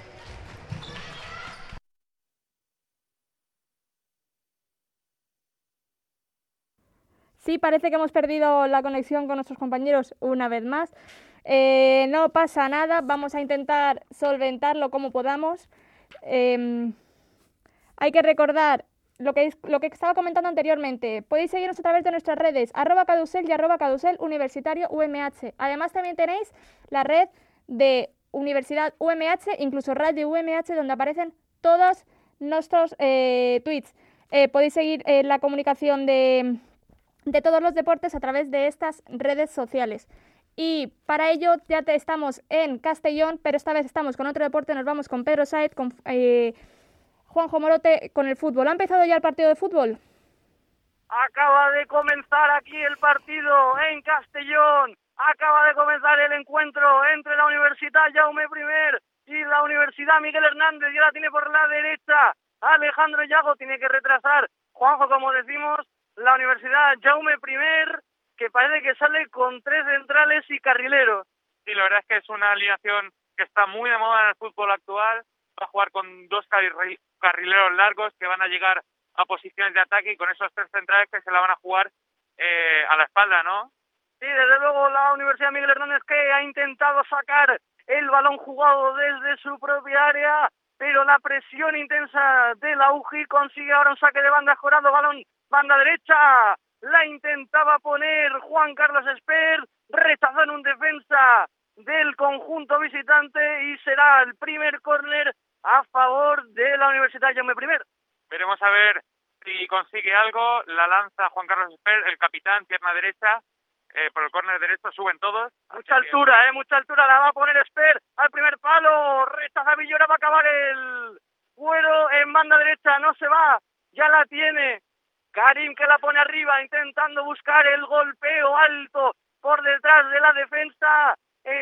Sí, parece que hemos perdido la conexión con nuestros compañeros una vez más. Eh, no pasa nada, vamos a intentar solventarlo como podamos. Eh, hay que recordar lo que, lo que estaba comentando anteriormente. Podéis seguirnos a través de nuestras redes, arroba cadusel y arroba cadusel universitario U M H. Además también tenéis la red de Universidad U M H, incluso Radio U M H, donde aparecen todos nuestros eh, tweets. Eh, podéis seguir eh, la comunicación de, de todos los deportes a través de estas redes sociales. Y para ello ya te, estamos en Castellón, pero esta vez estamos con otro deporte. Nos vamos con Pedro Saez, con eh, Juanjo Morote, con el fútbol. ¿Ha empezado ya el partido de fútbol? Acaba de comenzar aquí el partido en Castellón. Acaba de comenzar el encuentro entre la Universidad Jaume I y la Universidad Miguel Hernández. Ya la tiene por la derecha Alejandro Yago. Tiene que retrasar Juanjo, como decimos, la Universidad Jaume I, que parece que sale con tres centrales y carrileros. Sí, la verdad es que es una alineación que está muy de moda en el fútbol actual. Va a jugar con dos carrileros largos que van a llegar a posiciones de ataque y con esos tres centrales que se la van a jugar eh, a la espalda, ¿no? Sí, desde luego la Universidad Miguel Hernández, que ha intentado sacar el balón jugado desde su propia área, pero la presión intensa de la U J I consigue ahora un saque de banda jurado, balón banda derecha. La intentaba poner Juan Carlos Esper, rechazó en un defensa del conjunto visitante y será el primer córner a favor de la Universidad Jaume I. Veremos a ver si consigue algo. La lanza Juan Carlos Esper, el capitán, pierna derecha, eh, por el córner derecho suben todos. Mucha altura, eh, mucha altura, la va a poner Esper al primer palo, rechaza Villora, va a acabar el cuero en banda derecha, no se va, ya la tiene Karim, que la pone arriba, intentando buscar el golpeo alto por detrás de la defensa.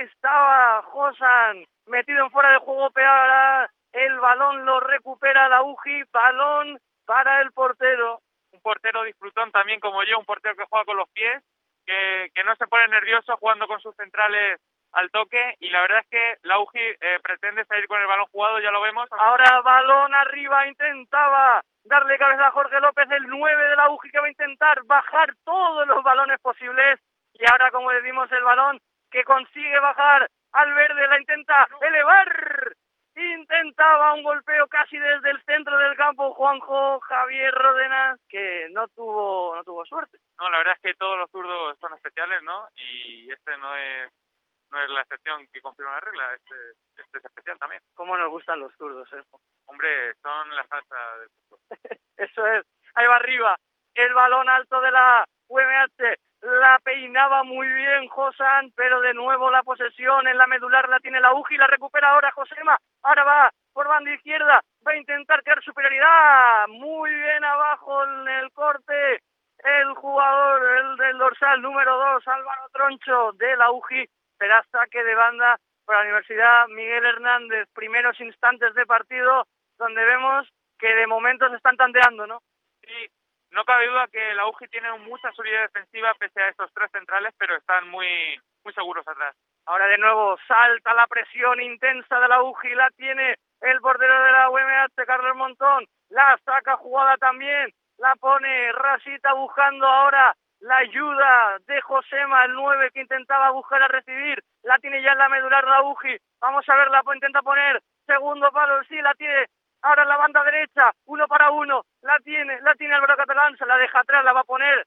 Estaba Josan metido en fuera de juego, pero ahora el balón lo recupera la U J I, balón para el portero. Un portero disfrutón también como yo, un portero que juega con los pies, que, que no se pone nervioso jugando con sus centrales al toque, y la verdad es que la U J I eh, pretende salir con el balón jugado, ya lo vemos. Ahora balón arriba, intentaba darle cabeza a Jorge López, el nueve de la U J I, que va a intentar bajar todos los balones posibles, y ahora, como decimos, el balón que consigue bajar al verde, la intenta elevar, intentaba un golpeo casi desde el centro del campo Juanjo Javier Ródenas, que no tuvo no tuvo suerte. No, la verdad es que todos los zurdos son especiales, ¿no? Y este no es no es la excepción que confirma la regla, este, este es especial también. ¿Cómo nos gustan los zurdos, eh? Hombre, son la salsa del fútbol. Eso es, ahí va arriba, el balón alto de la U M H, la peinaba muy bien Josan, pero de nuevo la posesión en la medular la tiene la U J I, la recupera ahora Josema, ahora va por banda izquierda, va a intentar crear superioridad, muy bien abajo en el corte, el jugador, el del dorsal número dos, Álvaro Troncho de la U J I, será saque de banda para la Universidad Miguel Hernández, primeros instantes de partido donde vemos que de momento se están tanteando, ¿no? Sí, no cabe duda que la U J I tiene mucha solidez defensiva pese a estos tres centrales, pero están muy muy seguros atrás. Ahora de nuevo salta la presión intensa de la U J I, la tiene el portero de la U M H, Carlos Montón, la saca jugada también, la pone Rasita buscando ahora la ayuda de Josema, el nueve, que intentaba buscar a recibir, la tiene ya en la medular la U J I, vamos a verla, intenta poner segundo palo, sí, la tiene ahora en la banda derecha, uno para uno, la tiene, la tiene Álvaro Catalán, se la deja atrás, la va a poner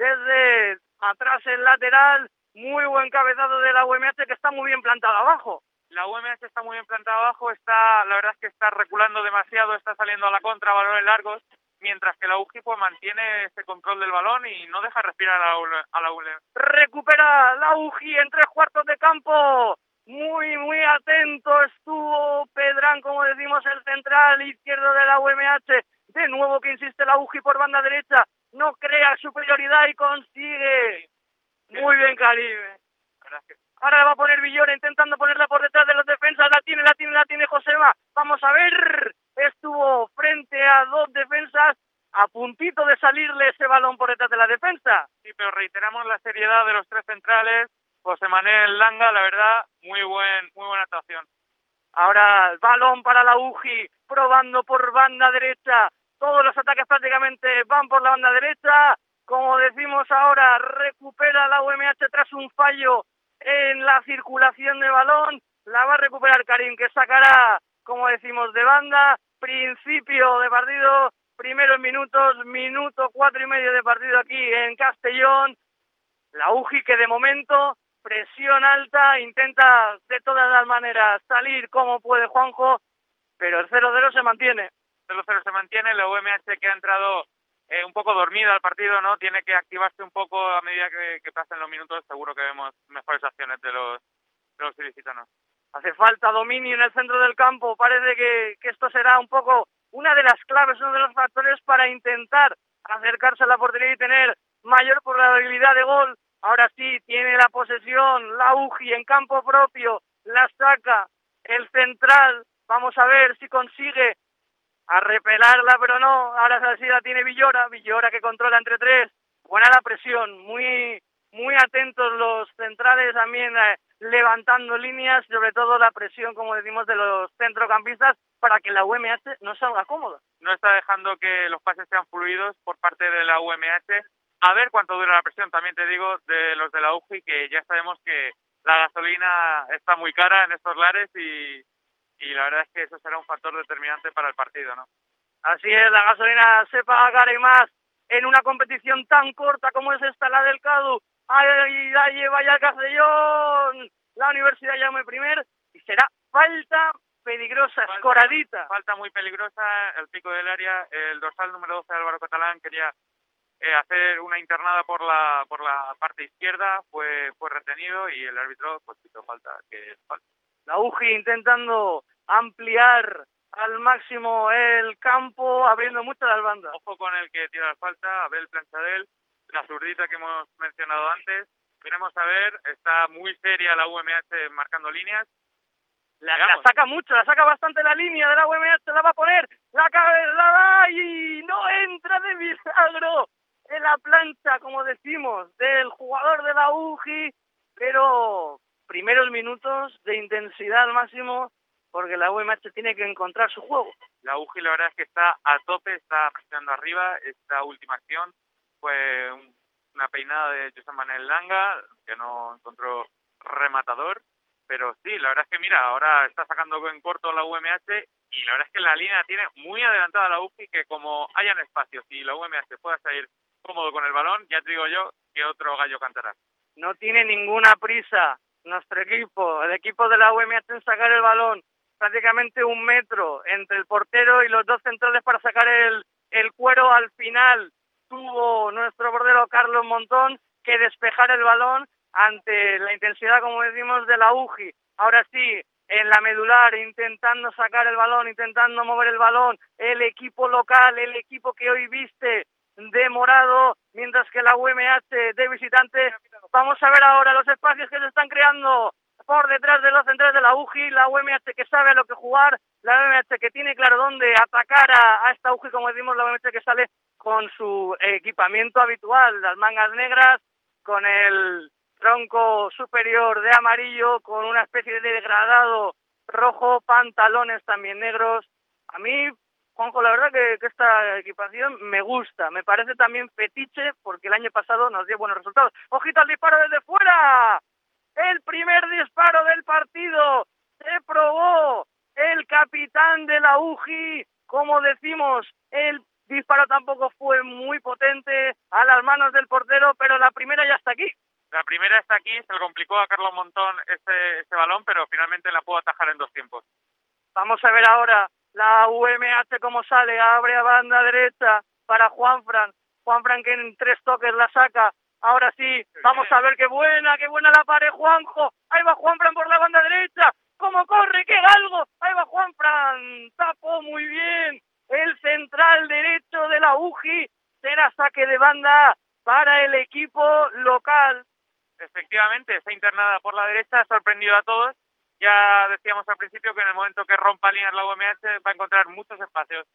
desde atrás el lateral, muy buen cabezado de la U M H, que está muy bien plantada abajo. La U M H está muy bien plantada abajo, está, la verdad es que está reculando demasiado, está saliendo a la contra, balones largos, mientras que la U J I pues mantiene ese control del balón y no deja respirar a la, a la U L. Recupera la U J I en tres cuartos de campo, muy muy atento estuvo Pedrán, como decimos, el central izquierdo de la U M H, de nuevo que insiste la U J I por banda derecha, no crea superioridad y consigue, muy bien Caribe. Ahora la va a poner Villora intentando ponerla por detrás de los defensas, la tiene, la tiene, la tiene Josema, vamos a ver, estuvo defensas, a puntito de salirle ese balón por detrás de la defensa. Sí, pero reiteramos la seriedad de los tres centrales. José Manuel Langa, la verdad, muy buen, muy buena actuación. Ahora el balón para la U J I, probando por banda derecha. Todos los ataques prácticamente van por la banda derecha. Como decimos ahora, recupera la U M H tras un fallo en la circulación de balón. La va a recuperar Karim, que sacará, como decimos, de banda. Principio de partido, primeros minutos, minuto cuatro y medio de partido aquí en Castellón. La U J I que de momento, presión alta, intenta de todas las maneras salir como puede Juanjo, pero el cero cero se mantiene. El cero cero se mantiene, la U M H que ha entrado eh, un poco dormida al partido, ¿no? Tiene que activarse un poco a medida que, que pasen los minutos, seguro que vemos mejores acciones de los, de los ilicitanos. Hace falta dominio en el centro del campo, parece que, que esto será un poco una de las claves, uno de los factores para intentar acercarse a la portería y tener mayor probabilidad de gol. Ahora sí, tiene la posesión, la U J I en campo propio, la saca el central, vamos a ver si consigue arrepelarla, pero no, ahora sí la tiene Villora, Villora que controla entre tres, buena la presión, muy muy atentos los centrales también eh, levantando líneas, sobre todo la presión, como decimos, de los centrocampistas para que la U M H no salga cómoda. No está dejando que los pases sean fluidos por parte de la U M H. A ver cuánto dura la presión, también te digo, de los de la U J I, que ya sabemos que la gasolina está muy cara en estos lares y, y la verdad es que eso será un factor determinante para el partido, ¿no? Así es, la gasolina se paga cara y más en una competición tan corta como es esta, la del CADU. Ahí la lleva ya Castellón, la Universidad Jaume Primer, y será falta peligrosa, falta, escoradita. Falta muy peligrosa, el pico del área, el dorsal número doce de Álvaro Catalán quería eh, hacer una internada por la por la parte izquierda, fue fue retenido y el árbitro pues hizo falta, que es falta. La U J I intentando ampliar al máximo el campo, abriendo mucho las bandas. Ojo con el que tira la falta, Abel Planchadel, la zurdita que hemos mencionado antes. Queremos saber, está muy seria la U M H marcando líneas. La, la saca mucho, la saca bastante la línea de la U M H, la va a poner, la cabeza la da y no entra de milagro en la plancha, como decimos, del jugador de la U J I, pero primeros minutos de intensidad al máximo, porque la U M H tiene que encontrar su juego. La U J I la verdad es que está a tope, está presionando arriba. Esta última acción fue un, una peinada de José Manuel Langa, que no encontró rematador, pero sí, la verdad es que mira, ahora está sacando en corto la U M H y la verdad es que la línea tiene muy adelantada la U J I, que como hayan espacios y la U M H pueda salir cómodo con el balón, ya te digo yo que otro gallo cantará. No tiene ninguna prisa nuestro equipo, el equipo de la U M H en sacar el balón, prácticamente un metro entre el portero y los dos centrales para sacar el, el cuero. Al final tuvo nuestro portero Carlos Montón que despejar el balón ante la intensidad, como decimos, de la U J I. Ahora sí, en la medular, intentando sacar el balón, intentando mover el balón, el equipo local, el equipo que hoy viste de morado, mientras que la U M H de visitante. Vamos a ver ahora los espacios que se están creando por detrás de los centrales de la U J I, la U M H que sabe a lo que jugar, la U M H que tiene claro dónde atacar a, a esta U J I, como decimos, la U M H que sale con su equipamiento habitual, las mangas negras, con el tronco superior de amarillo, con una especie de degradado rojo, pantalones también negros. A mí, Juanjo, la verdad que, que esta equipación me gusta, me parece también fetiche, porque el año pasado nos dio buenos resultados. ¡Ojito al disparo desde fuera! El primer disparo del partido se probó el capitán de la U J I. Como decimos, el disparo tampoco fue muy potente a las manos del portero, pero la primera ya está aquí. La primera está aquí, se le complicó a Carlos Montón este, este balón, pero finalmente la pudo atajar en dos tiempos. Vamos a ver ahora la U M H cómo sale, abre a banda derecha para Juanfran. Juanfran que en tres toques la saca. Ahora sí, vamos a ver qué buena, qué buena la pared, Juanjo. Ahí va Juanfran por la banda derecha. ¡Cómo corre! ¡Qué galgo! Ahí va Juanfran. Tapó muy bien el central derecho de la U J I. Será saque de banda para el equipo local. Efectivamente, esa internada por la derecha ha sorprendido a todos. Ya decíamos al principio que en el momento que rompa líneas la U M H va a encontrar muchos espacios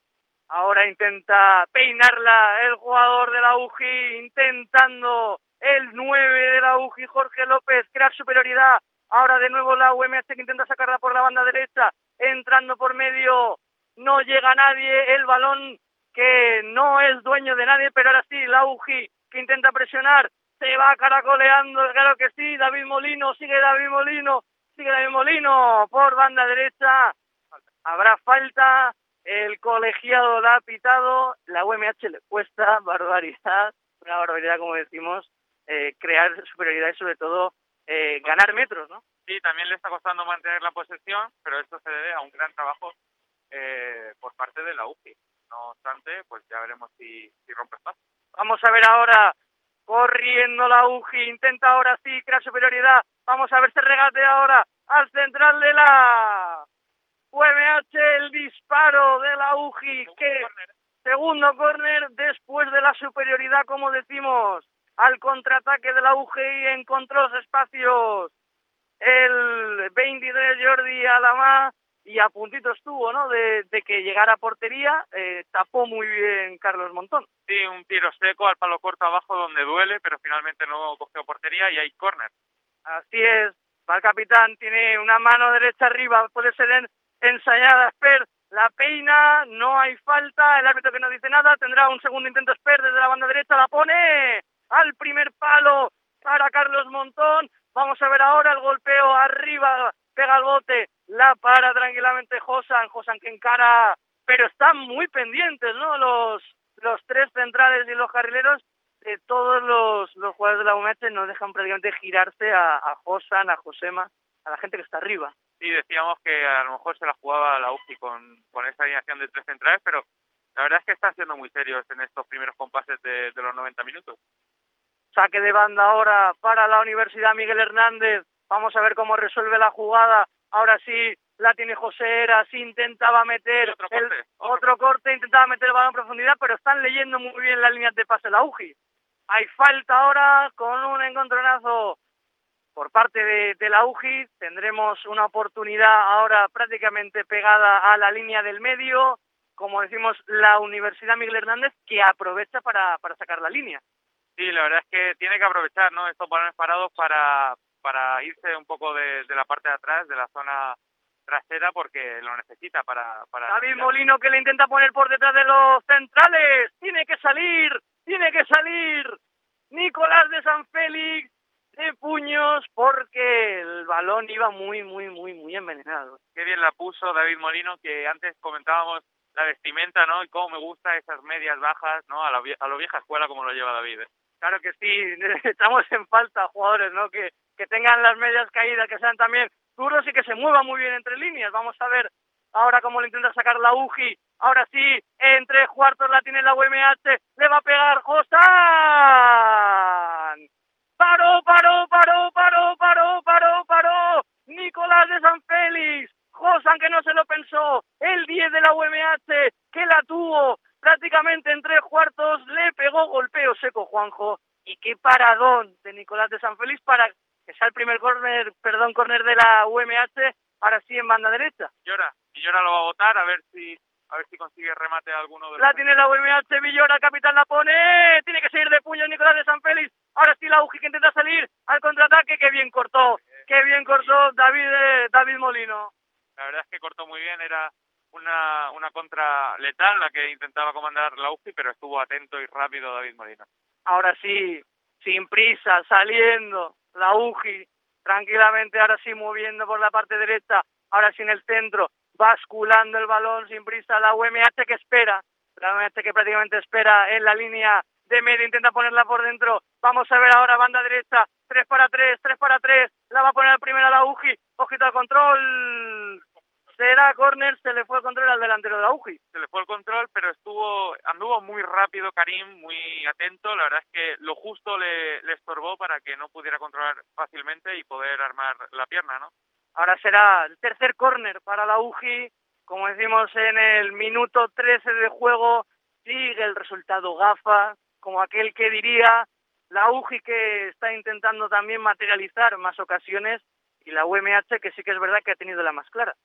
Ahora intenta peinarla el jugador de la U J I, intentando el nueve de la U J I, Jorge López, crear superioridad. Ahora de nuevo la U M H que intenta sacarla por la banda derecha, entrando por medio, no llega nadie, el balón que no es dueño de nadie, pero ahora sí, la U J I que intenta presionar, se va caracoleando, claro que sí, David Molino, sigue David Molino, sigue David Molino por banda derecha, habrá falta, el colegiado la ha pitado, la U M H le cuesta, barbaridad, una barbaridad como decimos, eh, crear superioridad y sobre todo eh, ganar metros, ¿no? Sí, también le está costando mantener la posesión, pero esto se debe a un gran trabajo eh, por parte de la U J I. No obstante, pues ya veremos si, si rompe espacio. Vamos a ver ahora, corriendo la U J I, intenta ahora sí crear superioridad, vamos a ver si regate ahora al central de la U M H, el disparo de la U J I, que segundo córner después de la superioridad, como decimos, al contraataque de la U J I, encontró los espacios el veintitrés Jordi Alamá y a puntito estuvo, ¿no?, de, de que llegara a portería, eh, tapó muy bien Carlos Montón. Sí, un tiro seco al palo corto abajo donde duele, pero finalmente no cogió portería y hay córner. Así es, va el capitán, tiene una mano derecha arriba, puede ser en, ensayada, Esper, la peina, no hay falta, el árbitro que no dice nada, tendrá un segundo intento Esper desde la banda derecha, la pone al primer palo para Carlos Montón, vamos a ver ahora el golpeo arriba, pega el bote, la para tranquilamente Josan, Josan que encara, pero están muy pendientes, ¿no?, los, los tres centrales y los carrileros, de todos los, los jugadores de la U M H no dejan prácticamente girarse a, a Josan, a Josema, a la gente que está arriba. Sí, decíamos que a lo mejor se la jugaba la U J I con, con esta alineación de tres centrales, pero la verdad es que están siendo muy serios en estos primeros compases de, de los noventa minutos. Saque de banda ahora para la Universidad Miguel Hernández, vamos a ver cómo resuelve la jugada, ahora sí, la tiene José Eras, intentaba meter otro corte, el, otro. otro corte, intentaba meter el balón en profundidad, pero están leyendo muy bien las líneas de pase la U J I. Hay falta ahora con un encontronazo por parte de, de la U J I, tendremos una oportunidad ahora prácticamente pegada a la línea del medio, como decimos, la Universidad Miguel Hernández que aprovecha para, para sacar la línea. Sí, la verdad es que tiene que aprovechar, ¿no?, estos balones parados para, para irse un poco de, de la parte de atrás, de la zona trasera, porque lo necesita para... para David Molino que le intenta poner por detrás de los centrales, tiene que salir, tiene que salir, Nicolás de San Félix, de puños, porque el balón iba muy, muy, muy, muy envenenado. Qué bien la puso David Molino, que antes comentábamos la vestimenta, ¿no?, y cómo me gusta esas medias bajas, ¿no?, a la, a la vieja escuela como lo lleva David, ¿eh? Claro que sí, estamos en falta jugadores, ¿no?, que, que tengan las medias caídas, que sean también duros y que se muevan muy bien entre líneas. Vamos a ver ahora cómo le intenta sacar la U J I, ahora sí, en tres cuartos la tiene la U M H, le va a pegar Josan, paró, paró, paró, paró, paró, paró, paró, Nicolás de San Félix, Josan que no se lo pensó, el diez de la U M H que la tuvo prácticamente en tres cuartos, le pegó golpeo seco Juanjo, y qué paradón de Nicolás de San Félix para que sea el primer córner, perdón, córner de la U M H, ahora sí en banda derecha. Llora, y Llora lo va a botar, a ver si a ver si consigue remate a alguno de los... La tiene la U M H, Villora, el capitán la pone, tiene que seguir de puño Nicolás de San Félix, ahora sí la U J I que intenta salir al contraataque, que bien cortó, que bien cortó David, eh, David Molino. La verdad es que cortó muy bien, era una, una contra letal la que intentaba comandar la U J I, pero estuvo atento y rápido David Molino. Ahora sí, sin prisa, saliendo la U J I, tranquilamente, ahora sí moviendo por la parte derecha, ahora sí en el centro, basculando el balón sin prisa la U M H que espera, la U M H que prácticamente espera en la línea de medio, intenta ponerla por dentro, vamos a ver ahora banda derecha, tres para tres, tres para tres, la va a poner primera la U J I, ojito al control, será córner, se le fue el control al delantero de la U J I. Se le fue el control, pero estuvo anduvo muy rápido Karim, muy atento, la verdad es que lo justo le, le estorbó para que no pudiera controlar fácilmente y poder armar la pierna, ¿no? Ahora será el tercer córner para la U J I, como decimos en el minuto trece de juego, sigue el resultado gafa, como aquel que diría, la U J I que está intentando también materializar más ocasiones y la U M H que sí que es verdad que ha tenido la más clara.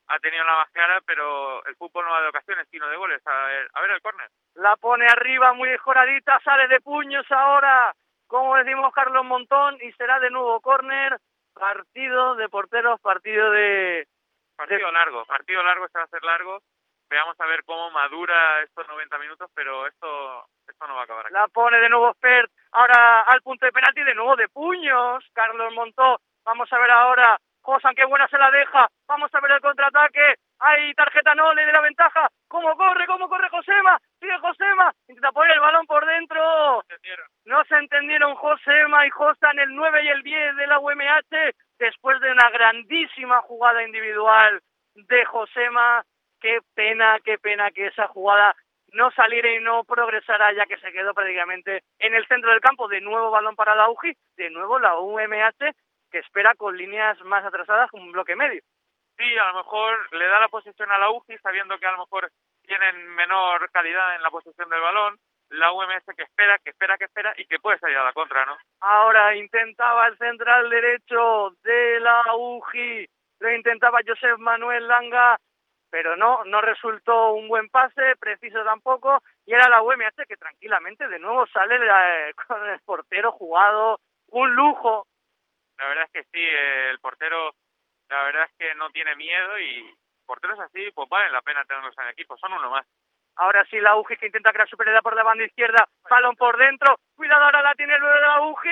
ha tenido la más clara, pero el fútbol no va de ocasiones, sino de goles. A ver, a ver el córner. La pone arriba, muy escoradita, sale de puños ahora, como decimos Carlos Montón, y será de nuevo córner. Partido de porteros, partido de... Partido largo, partido largo, este va a ser largo. Veamos a ver cómo madura estos noventa minutos, pero esto esto no va a acabar aquí. La pone de nuevo Spert, ahora al punto de penalti, de nuevo de puños, Carlos Montón. Vamos a ver ahora, Josan, qué buena se la deja. Vamos a ver el contraataque. Hay tarjeta, no, le da la ventaja. ¿Cómo corre? ¿Cómo corre Josema? Sigue Josema. Intenta poner el balón por dentro. No se entendieron Josema y Josan, el nueve y el diez de la U M H, después de una grandísima jugada individual de Josema. Qué pena, qué pena que esa jugada no saliera y no progresara, ya que se quedó prácticamente en el centro del campo. De nuevo balón para la U J I, de nuevo la U M H, que espera con líneas más atrasadas, con un bloque medio. Sí, a lo mejor le da la posesión a la U J I, sabiendo que a lo mejor tienen menor calidad en la posesión del balón. La U M S que espera, que espera, que espera y que puede salir a la contra, ¿no? Ahora intentaba el central derecho de la U J I, lo intentaba Josep Manuel Langa, pero no, no resultó un buen pase, preciso tampoco, y era la U M H que tranquilamente de nuevo sale eh, con el portero jugado, un lujo. La verdad es que sí, eh, el portero, la verdad es que no tiene miedo y porteros así, pues valen la pena tenerlos en el equipo, son uno más. Ahora sí la U J I que intenta crear superioridad por la banda izquierda, balón por dentro, cuidado, ahora la tiene luego la U J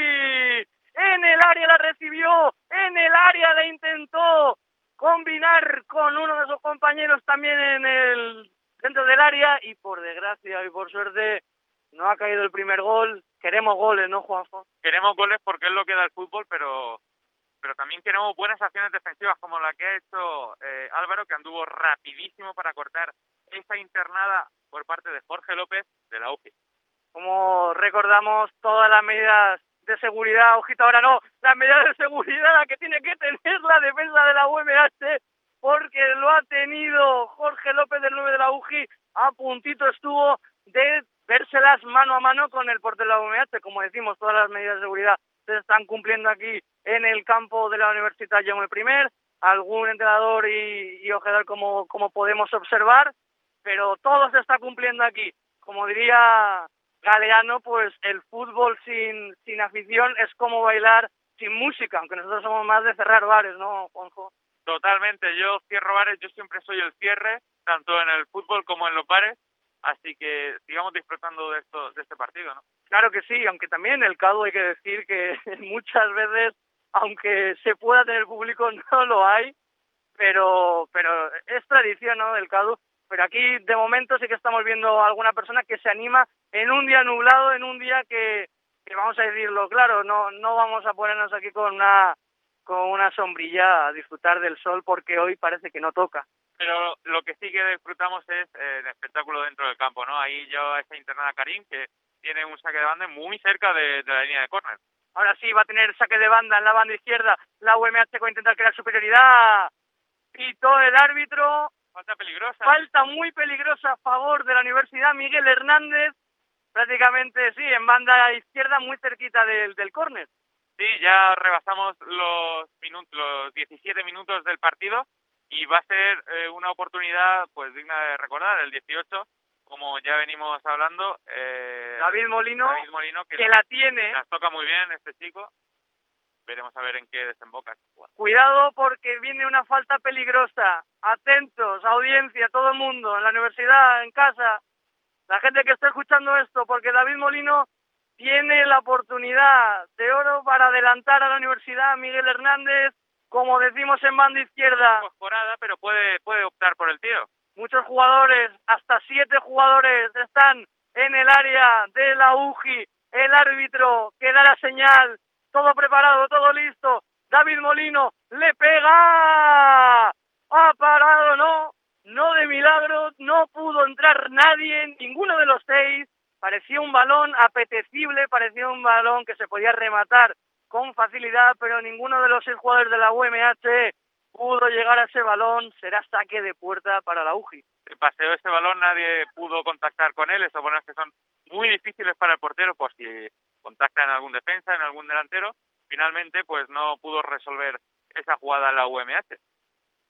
I, en el área la recibió, en el área la intentó combinar con uno de sus compañeros también en el centro del área y por desgracia y por suerte no ha caído el primer gol. Queremos goles, ¿no, Juanjo? Queremos goles porque es lo que da el fútbol, pero pero también queremos buenas acciones defensivas como la que ha hecho eh, Álvaro, que anduvo rapidísimo para cortar esa internada por parte de Jorge López de la U J I. Como recordamos, todas las medidas de seguridad, ojito ahora no, las medidas de seguridad que tiene que tener la defensa de la U M H, porque lo ha tenido Jorge López del nueve de la U J I, a puntito estuvo de vérselas mano a mano con el portero de la U M H. Como decimos, todas las medidas de seguridad se están cumpliendo aquí en el campo de la Universitat Jaume I, algún entrenador y, y ojedor como, como podemos observar, pero todo se está cumpliendo aquí. Como diría Galeano, pues el fútbol sin, sin afición es como bailar sin música, aunque nosotros somos más de cerrar bares, ¿no, Juanjo? Totalmente, yo cierro bares, yo siempre soy el cierre, tanto en el fútbol como en los bares, así que sigamos disfrutando de esto, de este partido, ¿no? Claro que sí, aunque también el CADU hay que decir que muchas veces, aunque se pueda tener público, no lo hay, pero pero es tradición, ¿no?, del CADU. Pero aquí, de momento, sí que estamos viendo a alguna persona que se anima en un día nublado, en un día que, que vamos a decirlo claro, no no vamos a ponernos aquí con una con una sombrilla a disfrutar del sol, porque hoy parece que no toca. Pero lo que sí que disfrutamos es eh, el espectáculo dentro del campo, ¿no? Ahí lleva esa internada Karim, que tiene un saque de banda muy cerca de, de la línea de córner. Ahora sí va a tener saque de banda en la banda izquierda, la U M H va a intentar crear superioridad, pitó el árbitro. Falta peligrosa. Falta muy peligrosa a favor de la Universidad Miguel Hernández, prácticamente sí, en banda izquierda muy cerquita del, del córner. Sí, ya rebasamos los minutos, los diecisiete minutos del partido y va a ser eh, una oportunidad pues digna de recordar, el dieciocho, como ya venimos hablando. Eh, David Molino, David Molino que, que la tiene. Las toca muy bien este chico. Veremos a ver en qué desemboca. Cuidado porque viene una falta peligrosa. Atentos, audiencia, todo el mundo, en la universidad, en casa, la gente que está escuchando esto, porque David Molino tiene la oportunidad de oro para adelantar a la Universidad Miguel Hernández, como decimos en banda izquierda. Incorporada, pero puede, puede optar por el tiro. Muchos jugadores, hasta siete jugadores, están en el área de la U J I. El árbitro que da la señal. Todo preparado, todo listo. David Molino le pega. Ha parado, no. No de milagro. No pudo entrar nadie. Ninguno de los seis. Parecía un balón apetecible. Parecía un balón que se podía rematar con facilidad. Pero ninguno de los seis jugadores de la U M H pudo llegar a ese balón. Será saque de puerta para la U J I. Se paseó ese balón. Nadie pudo contactar con él. Esos balones que son muy difíciles para el portero. Por si contacta en algún defensa, en algún delantero, finalmente pues no pudo resolver esa jugada en la U M H.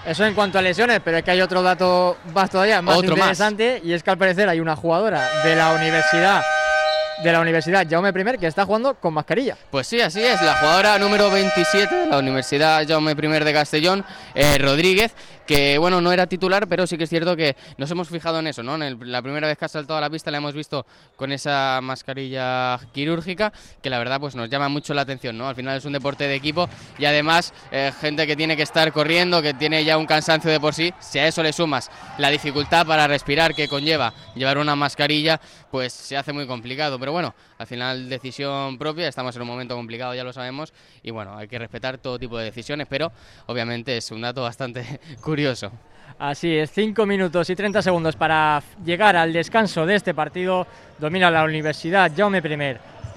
Eso en cuanto a lesiones, pero es que hay otro dato más todavía más otro interesante más. Y es que al parecer hay una jugadora de la universidad de la Universidad Jaume I que está jugando con mascarilla. Pues sí, así es, la jugadora número veintisiete de la Universidad Jaume I de Castellón, eh, Rodríguez, que bueno, no era titular, pero sí que es cierto que nos hemos fijado en eso, ¿no? En el, la primera vez que ha saltado a la pista la hemos visto con esa mascarilla quirúrgica, que la verdad pues nos llama mucho la atención, ¿no? Al final es un deporte de equipo y además eh, gente que tiene que estar corriendo, que tiene ya un cansancio de por sí, si a eso le sumas la dificultad para respirar que conlleva llevar una mascarilla, pues se hace muy complicado, pero bueno, al final decisión propia, estamos en un momento complicado, ya lo sabemos, y bueno, hay que respetar todo tipo de decisiones, pero obviamente es un dato bastante curioso. Así es, cinco minutos y treinta segundos para llegar al descanso de este partido. Domina la Universidad Jaume I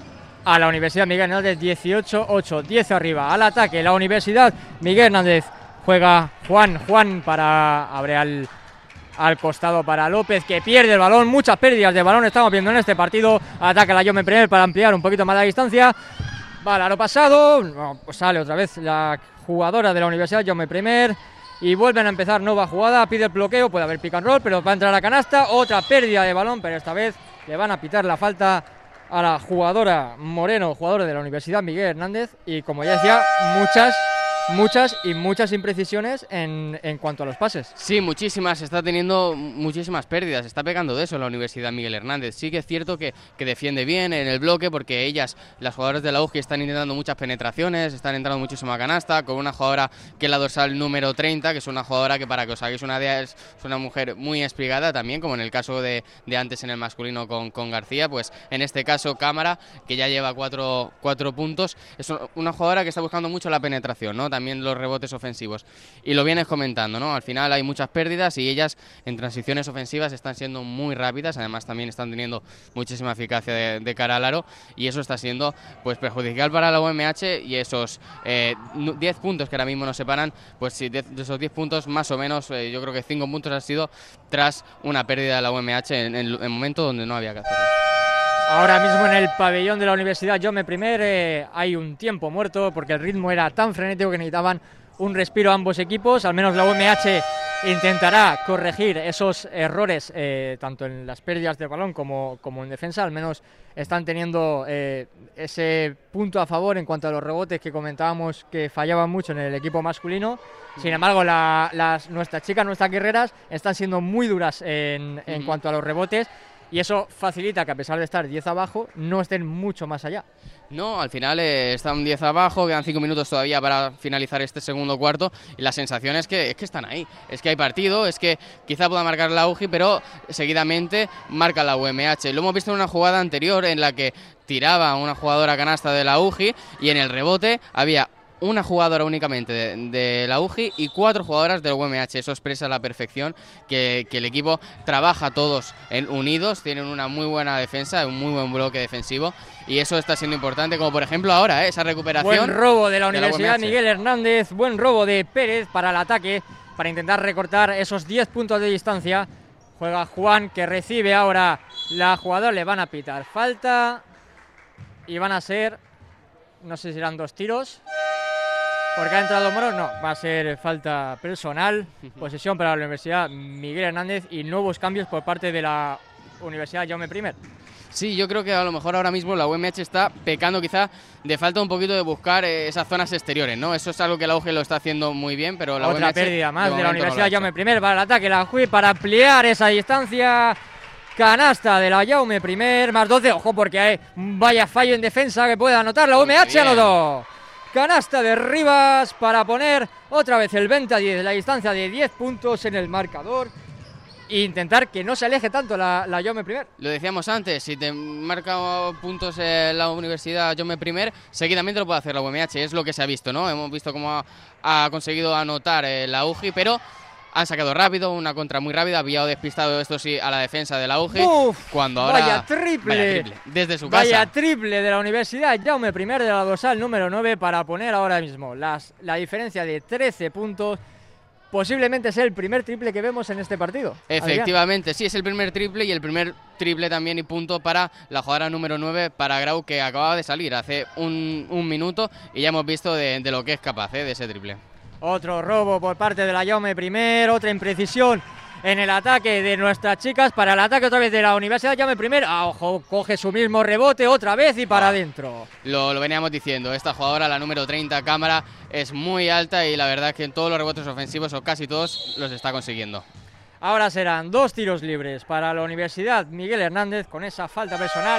a la Universidad Miguel Hernández, dieciocho ocho, diez arriba, al ataque la Universidad Miguel Hernández, juega Juan, Juan para abre al... al costado para López, que pierde el balón, muchas pérdidas de balón estamos viendo en este partido. Ataca la Jaume I para ampliar un poquito más la distancia. Va al aro pasado, no, pues sale otra vez la jugadora de la Universidad Jaume I y vuelven a empezar nueva jugada. Pide el bloqueo, puede haber pick and roll, pero va a entrar a canasta. Otra pérdida de balón, pero esta vez le van a pitar la falta a la jugadora Moreno, jugadora de la Universidad Miguel Hernández. Y como ya decía, muchas Muchas y muchas imprecisiones en, en cuanto a los pases. Sí, muchísimas, está teniendo muchísimas pérdidas, está pegando de eso la Universidad Miguel Hernández. Sí que es cierto que, que defiende bien en el bloque, porque ellas, las jugadoras de la U G I, están intentando muchas penetraciones, están entrando muchísimo a canasta, con una jugadora que es la dorsal número treinta, que es una jugadora que, para que os hagáis una idea, es una mujer muy espigada también, como en el caso de, de antes en el masculino con, con García, pues en este caso Cámara, que ya lleva cuatro, cuatro puntos, es una jugadora que está buscando mucho la penetración, ¿no? También los rebotes ofensivos, y lo vienes comentando, ¿no? Al final hay muchas pérdidas y ellas en transiciones ofensivas están siendo muy rápidas, además también están teniendo muchísima eficacia de, de cara al aro, y eso está siendo pues perjudicial para la U M H, y esos eh, diez puntos que ahora mismo nos separan, pues sí, de esos diez puntos más o menos, eh, yo creo que cinco puntos han sido tras una pérdida de la U M H en el momento donde no había que hacerlo. Ahora mismo en el pabellón de la Universidad Jaume I eh, hay un tiempo muerto, porque el ritmo era tan frenético que necesitaban un respiro ambos equipos. Al menos la U M H intentará corregir esos errores, eh, tanto en las pérdidas de balón como, como en defensa. Al menos están teniendo eh, ese punto a favor en cuanto a los rebotes que comentábamos que fallaban mucho en el equipo masculino. Sin embargo, la, las, nuestras chicas, nuestras guerreras, están siendo muy duras en, en uh-huh. cuanto a los rebotes. Y eso facilita que, a pesar de estar diez abajo, no estén mucho más allá. No, al final eh, están diez abajo, quedan cinco minutos todavía para finalizar este segundo cuarto, y la sensación es que, es que están ahí, es que hay partido, es que quizá pueda marcar la U G I, pero seguidamente marca la U M H. Lo hemos visto en una jugada anterior en la que tiraba una jugadora canasta de la U G I y en el rebote había una jugadora únicamente de, de la U G I y cuatro jugadoras del U M H. Eso expresa a la perfección que, que el equipo trabaja todos en, unidos, tienen una muy buena defensa, un muy buen bloque defensivo, y eso está siendo importante, como por ejemplo ahora, ¿eh? Esa recuperación. Buen robo de la de Universidad la Miguel Hernández, buen robo de Pérez para el ataque, para intentar recortar esos diez puntos de distancia. Juega Juan, que recibe ahora la jugadora, le van a pitar falta y van a ser, no sé si serán dos tiros, porque ha entrado Moro. No, va a ser falta personal, posesión para la Universidad Miguel Hernández y nuevos cambios por parte de la Universidad Jaume I. Sí, yo creo que a lo mejor ahora mismo la U M H está pecando quizá de falta un poquito de buscar eh, esas zonas exteriores, ¿no? Eso es algo que la U G I lo está haciendo muy bien, pero la Otra U M H pérdida más de, de la Universidad no Jaume I, para el ataque la U G I, para ampliar esa distancia. Canasta de la Jaume I, más doce, ojo, porque hay vaya fallo en defensa que puede anotar la U M H, anotó. Canasta de Rivas para poner otra vez el veinte a diez, la distancia de diez puntos en el marcador, e intentar que no se aleje tanto la, la Jaume I. Lo decíamos antes, si te marca puntos en la Universidad Jaume I, seguidamente lo puede hacer la U M H, es lo que se ha visto, ¿no? Hemos visto cómo ha, ha conseguido anotar eh, la U G I, pero han sacado rápido, una contra muy rápida, había despistado esto sí a la defensa de la U G I. Uf, cuando ahora, vaya triple, vaya triple, desde su casa. Vaya triple de la Universidad Jaume I de la dorsal número nueve para poner ahora mismo las, la diferencia de trece puntos. Posiblemente sea el primer triple que vemos en este partido. Efectivamente, Adrián. Sí, es el primer triple, y el primer triple también y punto para la jugadora número nueve, para Grau, que acababa de salir hace un, un minuto, y ya hemos visto de, de lo que es capaz, ¿eh? De ese triple. Otro robo por parte de la Jaume I, otra imprecisión en el ataque de nuestras chicas. Para el ataque otra vez de la Universidad Jaume I, ah, ojo, coge su mismo rebote otra vez y para adentro. Lo, lo veníamos diciendo, esta jugadora, la número treinta, Cámara, es muy alta y la verdad es que en todos los rebotes ofensivos, o casi todos, los está consiguiendo. Ahora serán dos tiros libres para la Universidad Miguel Hernández con esa falta personal.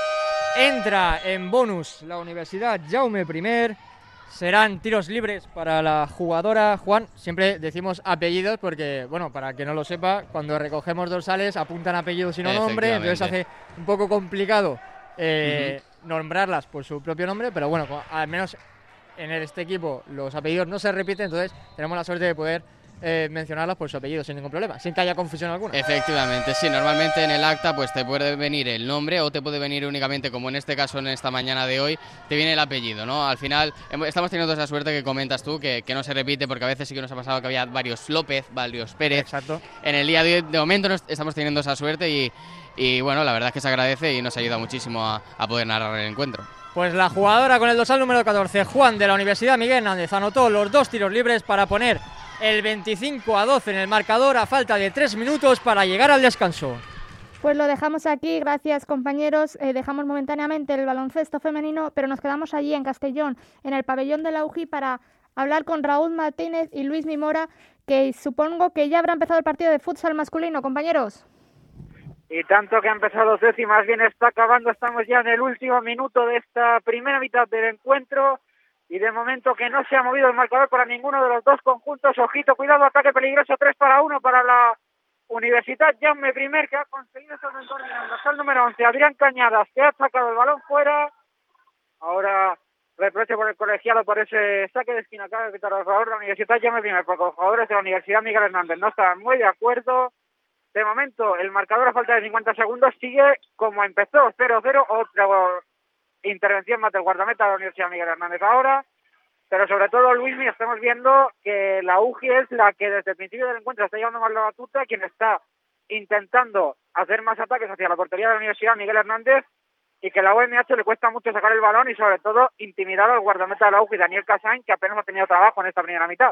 Entra en bonus la Universidad Jaume I. Serán tiros libres para la jugadora. Juan, siempre decimos apellidos porque, bueno, para que no lo sepa, cuando recogemos dorsales apuntan apellidos y no nombre, entonces hace un poco complicado eh, uh-huh. nombrarlas por su propio nombre, pero bueno, al menos en este equipo los apellidos no se repiten, entonces tenemos la suerte de poder Eh, mencionarlas por su apellido sin ningún problema, sin que haya confusión alguna. Efectivamente, sí, normalmente en el acta pues te puede venir el nombre o te puede venir únicamente, como en este caso, en esta mañana de hoy, te viene el apellido, ¿no? Al final estamos teniendo esa suerte que comentas tú, que, que no se repite, porque a veces sí que nos ha pasado que había varios López, varios Pérez. Exacto. En el día de hoy, de momento, no estamos teniendo esa suerte y, y bueno, la verdad es que se agradece y nos ayuda muchísimo a, a poder narrar el encuentro. Pues la jugadora con el dorsal número catorce, Juan, de la Universidad Miguel Hernández, anotó los dos tiros libres para poner el veinticinco a doce en el marcador a falta de tres minutos para llegar al descanso. Pues lo dejamos aquí, gracias compañeros. Eh, dejamos momentáneamente el baloncesto femenino, pero nos quedamos allí en Castellón, en el pabellón de la U J I, para hablar con Raúl Martínez y Luis Mimora, que supongo que ya habrá empezado el partido de futsal masculino, compañeros. Y tanto que ha empezado Ceci, más bien está acabando, estamos ya en el último minuto de esta primera mitad del encuentro. Y de momento que no se ha movido el marcador para ninguno de los dos conjuntos. Ojito, cuidado, ataque peligroso, tres para uno para la Universidad Jaume I, que ha conseguido ese retorno al número once, Adrián Cañadas, que ha sacado el balón fuera. Ahora reproche por el colegiado por ese saque de esquina, acaba de quitar al jugador de la Universidad Jaume I, porque los jugadores de la Universidad Miguel Hernández no estaban muy de acuerdo. De momento, el marcador a falta de cincuenta segundos sigue como empezó, cero cero, otra intervención más del guardameta de la Universidad Miguel Hernández ahora, pero sobre todo Luismi, estamos viendo que la U J I es la que desde el principio del encuentro está llevando más la batuta, quien está intentando hacer más ataques hacia la portería de la Universidad Miguel Hernández, y que la U M H le cuesta mucho sacar el balón y sobre todo intimidar al guardameta de la U J I, Daniel Casain, que apenas ha tenido trabajo en esta primera mitad.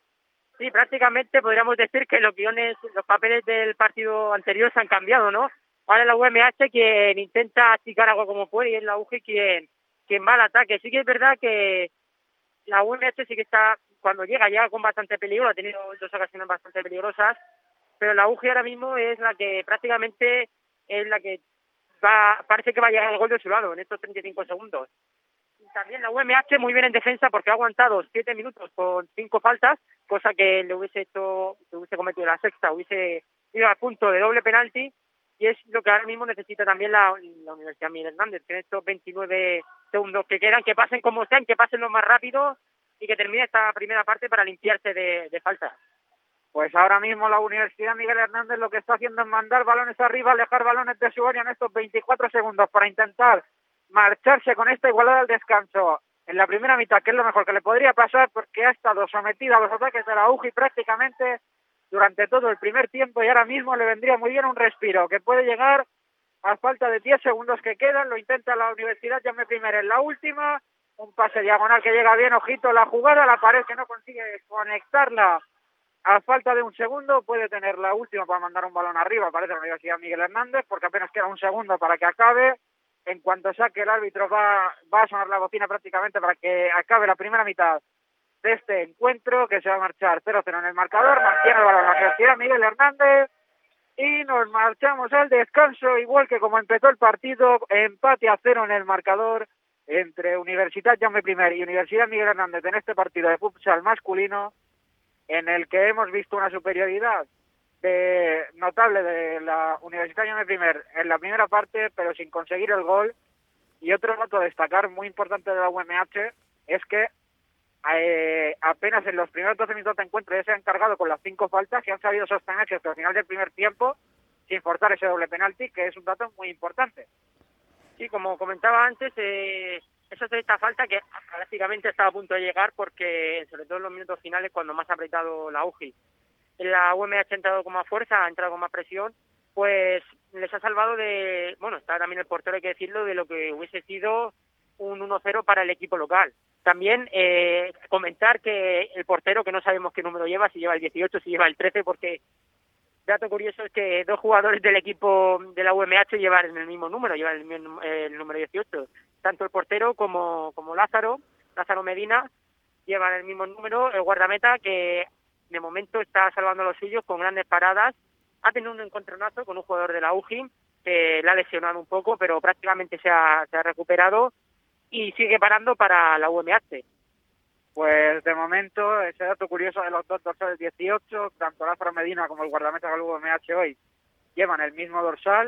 Sí, prácticamente podríamos decir que los guiones, los papeles del partido anterior se han cambiado, ¿no? Ahora es la U M H quien intenta achicar algo como puede y es la U J I quien, quien va al ataque. Sí que es verdad que la U M H sí que está, cuando llega, llega con bastante peligro, ha tenido dos ocasiones bastante peligrosas, pero la U J I ahora mismo es la que prácticamente es la que va, parece que va a llegar al gol de su lado en estos treinta y cinco segundos. También la U M H muy bien en defensa porque ha aguantado siete minutos con cinco faltas, cosa que le hubiese hecho, le hubiese cometido la sexta, hubiese ido al punto de doble penalti. Y es lo que ahora mismo necesita también la, la Universidad Miguel Hernández, que en estos veintinueve segundos que quedan, que pasen como sean, que pasen lo más rápido y que termine esta primera parte para limpiarse de, de faltas. Pues ahora mismo la Universidad Miguel Hernández lo que está haciendo es mandar balones arriba, alejar balones de su área en estos veinticuatro segundos para intentar marcharse con esta igualdad al descanso en la primera mitad, que es lo mejor que le podría pasar porque ha estado sometida a los ataques de la U J I prácticamente durante todo el primer tiempo, y ahora mismo le vendría muy bien un respiro, que puede llegar a falta de diez segundos que quedan. Lo intenta la Universidad Jaume I en la última, un pase diagonal que llega bien, ojito la jugada, la pared que no consigue conectarla a falta de un segundo, puede tener la última para mandar un balón arriba, parece la Universidad Miguel Hernández, porque apenas queda un segundo para que acabe. En cuanto saque el árbitro va, va a sonar la bocina prácticamente para que acabe la primera mitad de este encuentro, que se va a marchar cero cero en el marcador. Mantiene el balón la Universidad Miguel Hernández y nos marchamos al descanso, igual que como empezó el partido, empate a cero en el marcador entre Universidad Jaume I y Universidad Miguel Hernández en este partido de futsal masculino, en el que hemos visto una superioridad de, notable de la Universidad Jaume I en la primera parte, pero sin conseguir el gol. Y otro dato a destacar muy importante de la U M H es que Eh, apenas en los primeros doce minutos de encuentro ya se han cargado con las cinco faltas y han sabido sostenerse hasta el final del primer tiempo sin forzar ese doble penalti, que es un dato muy importante. Sí, como comentaba antes, eh, esa sexta falta que prácticamente estaba a punto de llegar porque, sobre todo en los minutos finales, cuando más ha apretado la U J I, la U M H ha entrado con más fuerza, ha entrado con más presión, pues les ha salvado de, bueno, está también el portero, hay que decirlo, de lo que hubiese sido un uno cero para el equipo local. También eh, comentar que el portero, que no sabemos qué número lleva, si lleva el dieciocho, si lleva el trece, porque dato curioso es que dos jugadores del equipo de la U M H llevan el mismo número, llevan el, mismo, el número dieciocho. Tanto el portero como, como Lázaro, Lázaro Medina, llevan el mismo número. El guardameta, que de momento está salvando a los suyos con grandes paradas, ha tenido un encontronazo con un jugador de la U J I que la ha lesionado un poco, pero prácticamente se ha, se ha recuperado y sigue parando para la U M H. Pues de momento, ese dato curioso de los dos dorsales dieciocho, tanto Lázaro Medina como el guardameta del U M H hoy llevan el mismo dorsal,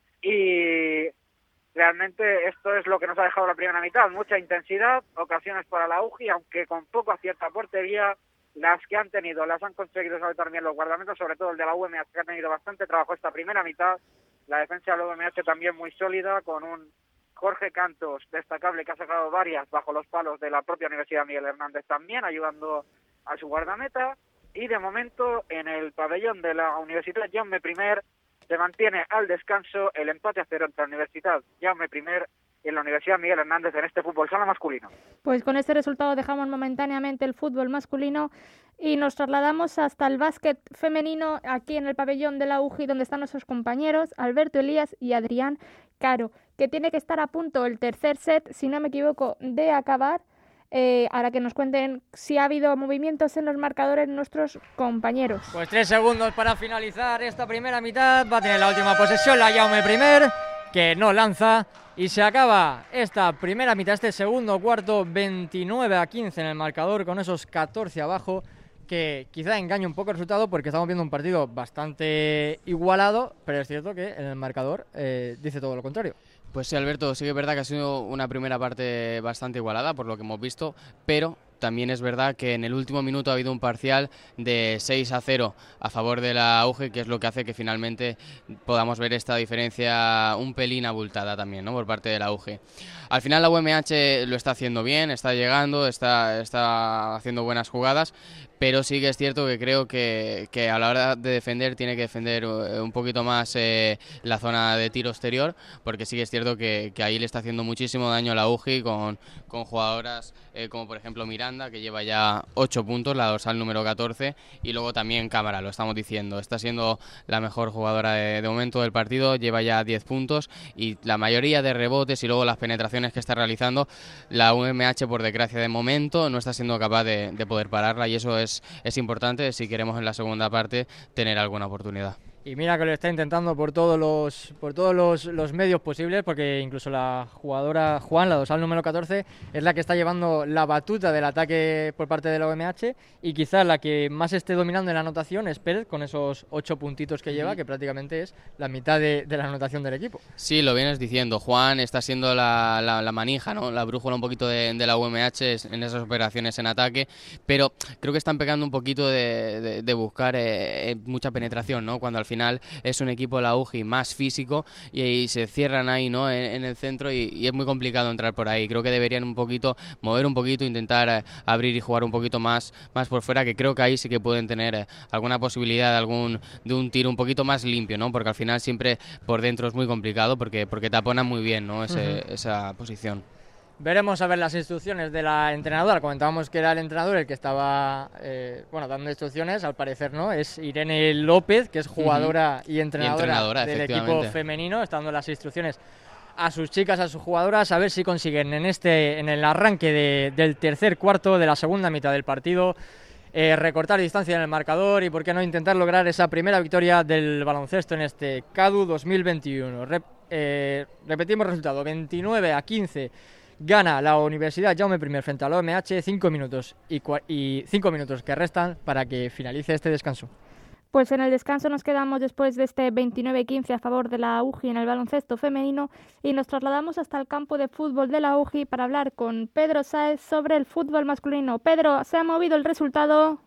y realmente esto es lo que nos ha dejado la primera mitad: mucha intensidad, ocasiones para la U J I, aunque con poco acierto a portería. Las que han tenido las han conseguido sobre todo también los guardamentos, sobre todo el de la U M H, que ha tenido bastante trabajo esta primera mitad. La defensa de la U M H también muy sólida, con un Jorge Cantos destacable que ha sacado varias bajo los palos de la propia Universidad Miguel Hernández, también ayudando a su guardameta. Y de momento en el pabellón de la Universidad Jaume I se mantiene al descanso el empate a cero entre la Universidad Jaume I y en la Universidad Miguel Hernández en este fútbol sala masculino. Pues con este resultado dejamos momentáneamente el fútbol masculino y nos trasladamos hasta el básquet femenino, aquí en el pabellón de la U J I, donde están nuestros compañeros Alberto Elías y Adrián Caro, que tiene que estar a punto el tercer set, si no me equivoco, de acabar. Eh, ahora que nos cuenten si ha habido movimientos en los marcadores nuestros compañeros. Pues tres segundos para finalizar esta primera mitad. Va a tener la última posesión la Jaume I, que no lanza, y se acaba esta primera mitad, este segundo cuarto, veintinueve a quince en el marcador, con esos catorce abajo, que quizá engañe un poco el resultado porque estamos viendo un partido bastante igualado, pero es cierto que en el marcador eh, dice todo lo contrario. Pues sí, Alberto, sí que es verdad que ha sido una primera parte bastante igualada por lo que hemos visto, pero también es verdad que en el último minuto ha habido un parcial de seis a cero a favor de la U J I, que es lo que hace que finalmente podamos ver esta diferencia un pelín abultada también, ¿no?, por parte de la U J I. Al final la U M H lo está haciendo bien, está llegando, está, está haciendo buenas jugadas, pero sí que es cierto que creo que, que a la hora de defender tiene que defender un poquito más eh, la zona de tiro exterior, porque sí que es cierto que, que ahí le está haciendo muchísimo daño a la U J I con, con jugadoras eh, como por ejemplo Miranda, que lleva ya ocho puntos, la dorsal número catorce, y luego también Cámara, lo estamos diciendo, está siendo la mejor jugadora de, de momento del partido, lleva ya diez puntos, y la mayoría de rebotes y luego las penetraciones que está realizando la U M H, por desgracia de momento, no está siendo capaz de, de poder pararla, y eso es es importante si queremos en la segunda parte tener alguna oportunidad. Y mira que lo está intentando por todos los por todos los, los medios posibles, porque incluso la jugadora Juan, la dorsal número catorce, es la que está llevando la batuta del ataque por parte de la U M H, y quizás la que más esté dominando en la anotación es Pérez, con esos ocho puntitos que lleva, que prácticamente es la mitad de, de la anotación del equipo. Sí, lo vienes diciendo, Juan está siendo la, la, la manija, ¿no?, la brújula un poquito de, de la U M H en esas operaciones en ataque, pero creo que están pecando un poquito de, de, de buscar eh, mucha penetración, ¿no?, cuando al final es un equipo de la U J I más físico y, y se cierran ahí, ¿no?, en, en el centro, y, y es muy complicado entrar por ahí. Creo que deberían un poquito mover un poquito, intentar eh, abrir y jugar un poquito más, más por fuera, que creo que ahí sí que pueden tener eh, alguna posibilidad de algún de un tiro un poquito más limpio, ¿no?, porque al final siempre por dentro es muy complicado porque porque taponan muy bien, ¿no?, Ese, uh-huh. esa posición. Veremos a ver las instrucciones de la entrenadora. Comentábamos que era el entrenador el que estaba eh, bueno, dando instrucciones, al parecer no, es Irene López, que es jugadora uh-huh. y entrenadora, y entrenadora del equipo femenino, está dando las instrucciones a sus chicas, a sus jugadoras, a ver si consiguen en este en el arranque de, del tercer cuarto de la segunda mitad del partido eh, recortar distancia en el marcador y por qué no intentar lograr esa primera victoria del baloncesto en este CADU dos mil veintiuno. Rep, eh, repetimos el resultado, veintinueve a quince. Gana la Universidad Jaume I frente a la U M H, cinco minutos y, cua- y cinco minutos que restan para que finalice este descanso. Pues en el descanso nos quedamos después de este veintinueve quince a favor de la U J I en el baloncesto femenino, y nos trasladamos hasta el campo de fútbol de la U J I para hablar con Pedro Sáez sobre el fútbol masculino. Pedro, ¿se ha movido el resultado?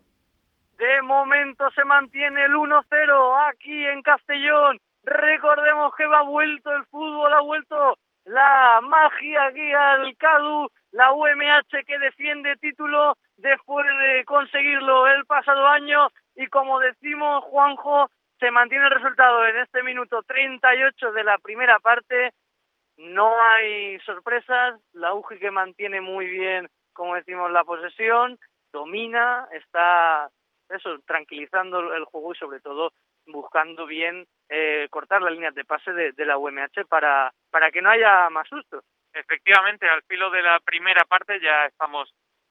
De momento se mantiene el uno cero aquí en Castellón. Recordemos que ha vuelto el fútbol, ha vuelto la magia aquí al CADU, la U M H que defiende título después de conseguirlo el pasado año, y como decimos, Juanjo, se mantiene el resultado en este minuto treinta y ocho de la primera parte, no hay sorpresas, la U G I que mantiene muy bien, como decimos, la posesión, domina, está eso tranquilizando el juego y sobre todo buscando bien eh, cortar las líneas de pase de, de la U M H para, para que no haya más sustos. Efectivamente, al filo de la primera parte ya estamos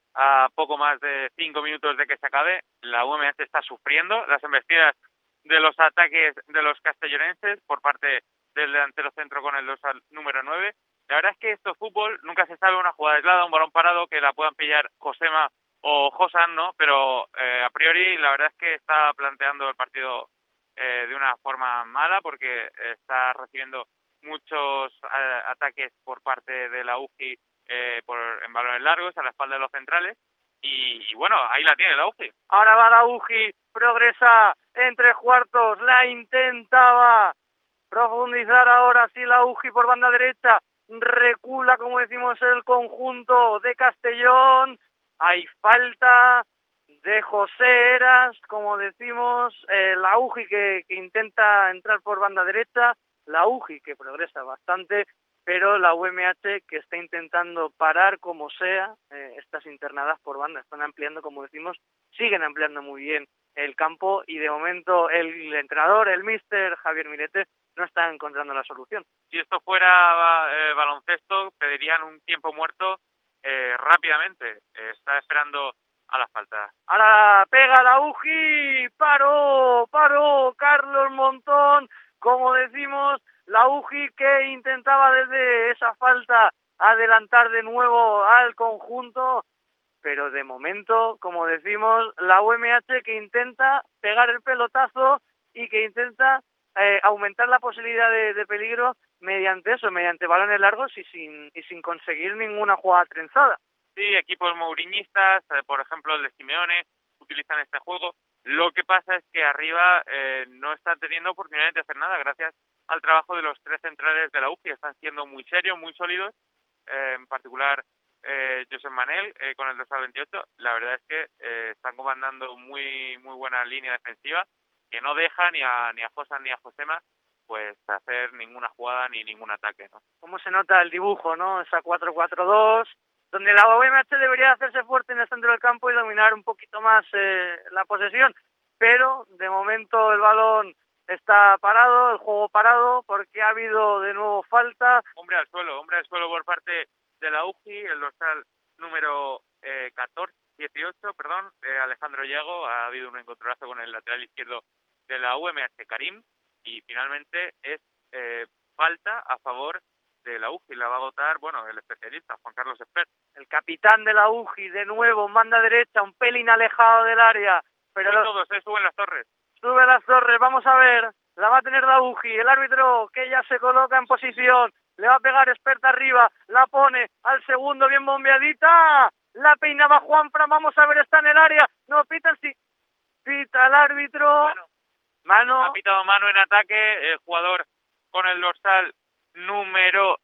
a poco más de cinco minutos de que se acabe. La U M H está sufriendo las embestidas de los ataques de los castellonenses por parte del delantero centro con el dorsal número nueve. La verdad es que esto es fútbol, nunca se sabe una jugada aislada, un balón parado que la puedan pillar Josema o Josan, ¿no? Pero eh, a priori la verdad es que está planteando el partido eh, de una forma mala porque está recibiendo muchos eh, ataques por parte de la U G I eh, por, en balones largos a la espalda de los centrales y, y bueno, ahí la tiene la U G I. Ahora va la U G I, progresa entre cuartos, la intentaba profundizar ahora sí la U G I por banda derecha, recula como decimos el conjunto de Castellón, hay falta de José Eras, como decimos, eh, la U G I que, que intenta entrar por banda derecha, la U G I que progresa bastante, pero la U M H que está intentando parar como sea eh, estas internadas por banda, están ampliando, como decimos, siguen ampliando muy bien el campo y de momento el entrenador, el míster Javier Mirete, no está encontrando la solución. Si esto fuera eh, baloncesto, pedirían un tiempo muerto eh, rápidamente, eh, está esperando a la falta. Ahora pega la U G I, paró, paró Carlos Montón, como decimos, la U G I que intentaba desde esa falta adelantar de nuevo al conjunto, pero de momento, como decimos, la U M H que intenta pegar el pelotazo y que intenta eh, aumentar la posibilidad de, de peligro mediante eso, mediante balones largos y sin y sin conseguir ninguna jugada trenzada. Sí, equipos mourinistas, eh, por ejemplo el de Simeone, utilizan este juego. Lo que pasa es que arriba eh, no están teniendo oportunidades de hacer nada gracias al trabajo de los tres centrales de la U G I. Están siendo muy serios, muy sólidos, eh, en particular eh, Josep Manel eh, con el dorsal veintiocho. La verdad es que eh, están comandando muy muy buena línea defensiva que no deja ni a ni a Josan ni a Josema pues hacer ninguna jugada ni ningún ataque, ¿no? Cómo se nota el dibujo, ¿no? Esa cuatro cuatro dos, donde la U M H debería hacerse fuerte en el centro del campo y dominar un poquito más eh, la posesión, pero de momento el balón está parado, el juego parado, porque ha habido de nuevo falta. Hombre al suelo, hombre al suelo por parte de la U G I, el dorsal número eh, catorce, dieciocho, perdón, eh, Alejandro Yago. Ha habido un encontronazo con el lateral izquierdo de la U M H, Karim, y finalmente es eh, falta a favor de la U G I. La va a votar, bueno, el especialista, Juan Carlos Espert. El capitán de la U G I, de nuevo, en banda derecha, un pelín alejado del área. Pero los... todos, eh, suben las torres. Sube las torres, vamos a ver. La va a tener la U G I, el árbitro que ya se coloca en posición. Le va a pegar Espert arriba, la pone al segundo, bien bombeadita. La peinaba Juanfran, vamos a ver, está en el área. No, pita, sí. Pita el árbitro. Mano. Mano. Ha pitado mano en ataque, el jugador con el dorsal número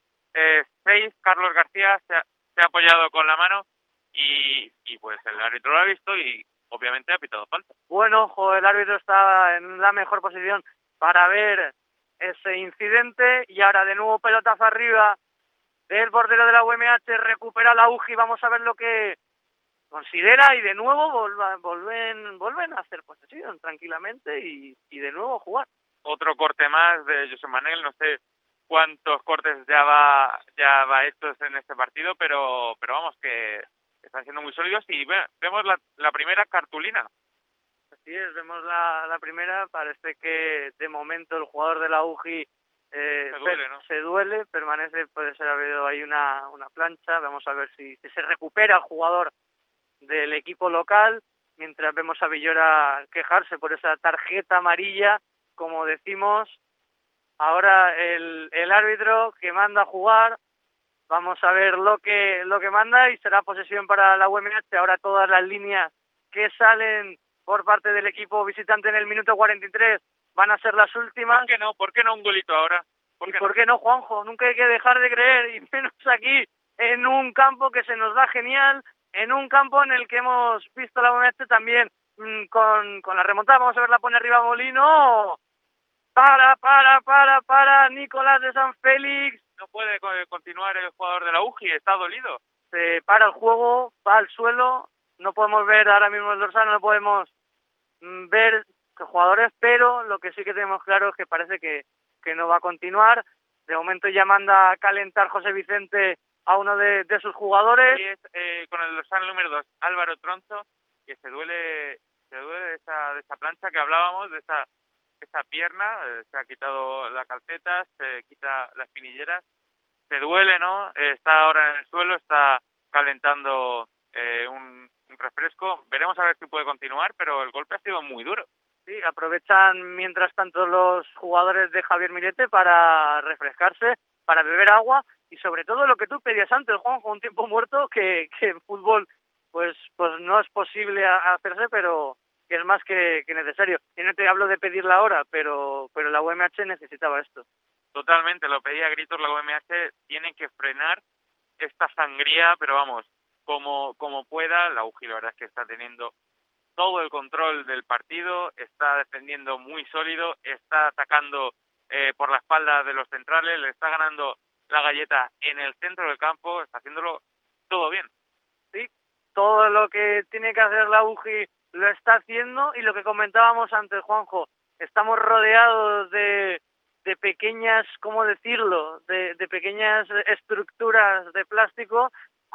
eh, seis, Carlos García, se ha, se ha apoyado con la mano y, y pues el árbitro lo ha visto y obviamente ha pitado falta. Bueno, ojo, el árbitro está en la mejor posición para ver ese incidente y ahora de nuevo pelotazo arriba del portero de la U M H, recupera la U G I, vamos a ver lo que considera y de nuevo volva, volven, vuelven a hacer posesión tranquilamente y, y de nuevo jugar. Otro corte más de Josep Manel, no sé cuántos cortes ya va ya va hechos en este partido, pero pero vamos que están siendo muy sólidos y ve, vemos la, la primera cartulina. Así es, vemos la, la primera, parece que de momento el jugador de la U G I eh, se, duele, ¿no? se duele, permanece, puede ser habido ahí una, una plancha, vamos a ver si, si se recupera el jugador del equipo local, mientras vemos a Villora quejarse por esa tarjeta amarilla, como decimos. Ahora el, el árbitro que manda a jugar, vamos a ver lo que lo que manda y será posesión para la U M H. Ahora todas las líneas que salen por parte del equipo visitante en el minuto cuarenta y tres van a ser las últimas. ¿Por qué no? ¿Por qué no un golito ahora? ¿Por qué ¿Y por no? qué no, Juanjo? Nunca hay que dejar de creer, y menos aquí, en un campo que se nos da genial, en un campo en el que hemos visto la U M H también mmm, con, con la remontada. Vamos a verla pone arriba Molino. Para, para, para, para, Nicolás de San Félix. No puede continuar el jugador de la U G I, está dolido. Se para el juego, va al suelo, no podemos ver ahora mismo el dorsal, no podemos ver los jugadores, pero lo que sí que tenemos claro es que parece que, que no va a continuar. De momento ya manda a calentar José Vicente a uno de, de sus jugadores. Y es eh, con el dorsal número dos, Álvaro Tronzo, que se duele, se duele de esa, de esa plancha que hablábamos, de esa, esa pierna, eh, se ha quitado la calceta, se quita las espinilleras, se duele, ¿no? Eh, está ahora en el suelo, está calentando eh, un, un refresco. Veremos a ver si puede continuar, pero el golpe ha sido muy duro. Sí, aprovechan mientras tanto los jugadores de Javier Mirete para refrescarse, para beber agua y sobre todo lo que tú pedías antes, Juan, con un tiempo muerto que, que en fútbol pues pues no es posible hacerse, pero que es más que, que necesario. Y no te hablo de pedir la hora, pero pero la U M H necesitaba esto. Totalmente, lo pedía a gritos la U M H, tienen que frenar esta sangría, pero vamos, como como pueda. La U G I la verdad es que está teniendo todo el control del partido, está defendiendo muy sólido, está atacando eh, por la espalda de los centrales, le está ganando la galleta en el centro del campo, está haciéndolo todo bien. Sí, todo lo que tiene que hacer la U G I lo está haciendo, y lo que comentábamos antes, Juanjo, estamos rodeados de, de pequeñas, ¿cómo decirlo?, de, de pequeñas estructuras de plástico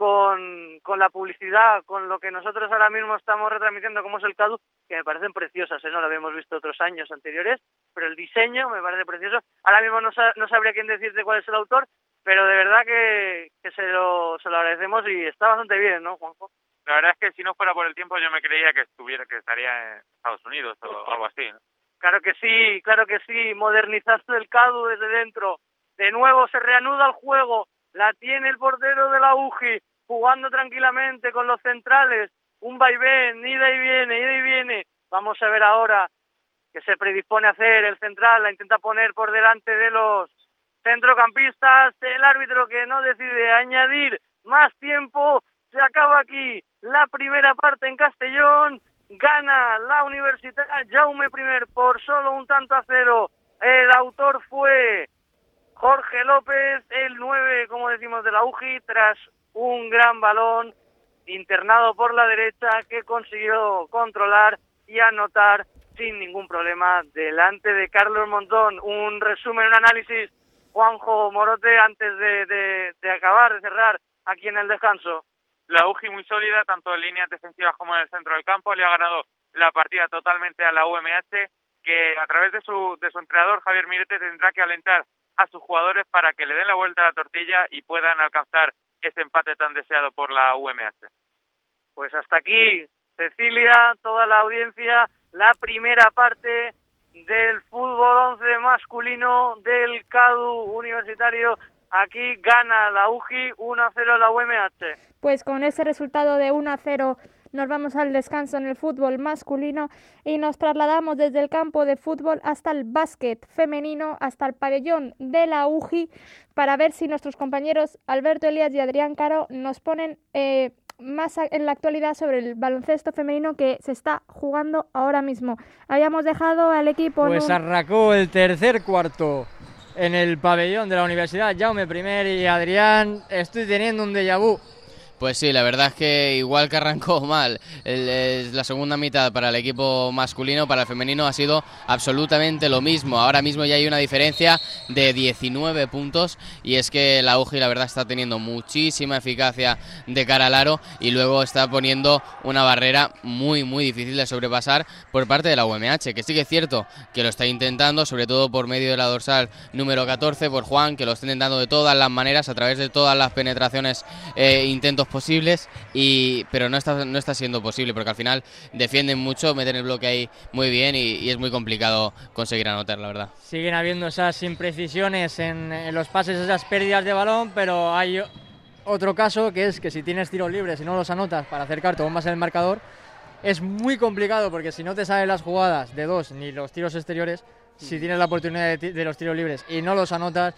con, con la publicidad, con lo que nosotros ahora mismo estamos retransmitiendo como es el CADU, que me parecen preciosas, ¿eh? No lo habíamos visto otros años anteriores, pero el diseño me parece precioso. Ahora mismo no, sa- no sabría quién decirte cuál es el autor, pero de verdad que, que se lo se lo agradecemos y está bastante bien, ¿no, Juanjo? La verdad es que si no fuera por el tiempo yo me creía que estuviera que estaría en Estados Unidos o algo así, ¿no? Claro que sí, claro que sí, modernizando el CADU desde dentro. De nuevo se reanuda el juego, la tiene el portero de la U G I, jugando tranquilamente con los centrales, un vaivén, ida y viene, ida y viene. Vamos a ver ahora que se predispone a hacer el central, la intenta poner por delante de los centrocampistas, el árbitro que no decide añadir más tiempo. Se acaba aquí la primera parte en Castellón, gana la Universitat Jaume I por solo un tanto a cero. El autor fue Jorge López, el nueve, como decimos, de la U G I, tras un gran balón internado por la derecha que consiguió controlar y anotar sin ningún problema delante de Carlos Montón. Un resumen, un análisis, Juanjo Morote, antes de, de, de acabar, de cerrar aquí en el descanso. La U G I muy sólida, tanto en líneas defensivas como en el centro del campo, le ha ganado la partida totalmente a la U M H, que a través de su, de su entrenador Javier Mirete tendrá que alentar a sus jugadores para que le den la vuelta a la tortilla y puedan alcanzar ese empate tan deseado por la U M H. Pues hasta aquí, Cecilia, toda la audiencia, la primera parte del fútbol once masculino del CADU universitario. Aquí gana la U G I uno a cero a la U M H. Pues con ese resultado de uno a cero nos vamos al descanso en el fútbol masculino y nos trasladamos desde el campo de fútbol hasta el básquet femenino, hasta el pabellón de la U G I, para ver si nuestros compañeros Alberto Elías y Adrián Caro nos ponen eh, más en la actualidad sobre el baloncesto femenino que se está jugando ahora mismo. Habíamos dejado al equipo... Pues ¿no? Arrancó el tercer cuarto en el pabellón de la Universidad Jaume I, y Adrián, estoy teniendo un déjà vu. Pues sí, la verdad es que igual que arrancó mal el, el, la segunda mitad para el equipo masculino, para el femenino ha sido absolutamente lo mismo. Ahora mismo ya hay una diferencia de diecinueve puntos y es que la U G I la verdad está teniendo muchísima eficacia de cara al aro y luego está poniendo una barrera muy muy difícil de sobrepasar por parte de la U M H, que sí que es cierto que lo está intentando, sobre todo por medio de la dorsal número catorce, por Juan, que lo está intentando de todas las maneras, a través de todas las penetraciones e intentos posibles, y pero no está no está siendo posible porque al final defienden mucho, meten el bloque ahí muy bien y, y es muy complicado conseguir anotar, la verdad. Siguen habiendo esas imprecisiones en, en los pases, esas pérdidas de balón, pero hay otro caso que es que si tienes tiros libres y no los anotas para acercarte aún más en el marcador, es muy complicado porque si no te salen las jugadas de dos ni los tiros exteriores, si tienes la oportunidad de, t- de los tiros libres y no los anotas,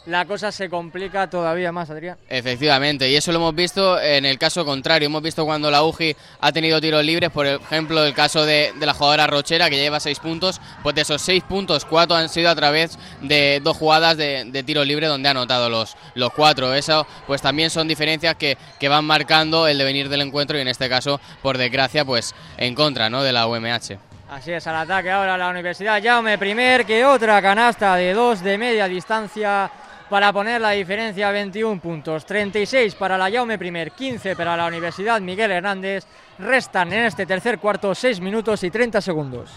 la cosa se complica todavía más, Adrián. Efectivamente, y eso lo hemos visto en el caso contrario. Hemos visto cuando la U G I ha tenido tiros libres, por ejemplo, el caso de, de la jugadora Rochera, que lleva seis puntos, pues de esos seis puntos, cuatro han sido a través de dos jugadas de, de tiro libre donde ha anotado los, los cuatro. Eso pues también son diferencias que, que van marcando el devenir del encuentro y en este caso, por desgracia, pues en contra, ¿no?, de la U M H. Así es, al ataque ahora la Universidad Jaume I, que otra canasta de dos de media distancia para poner la diferencia a veintiún puntos, treinta y seis para la Jaume I, quince para la Universidad Miguel Hernández. Restan en este tercer cuarto seis minutos y treinta segundos.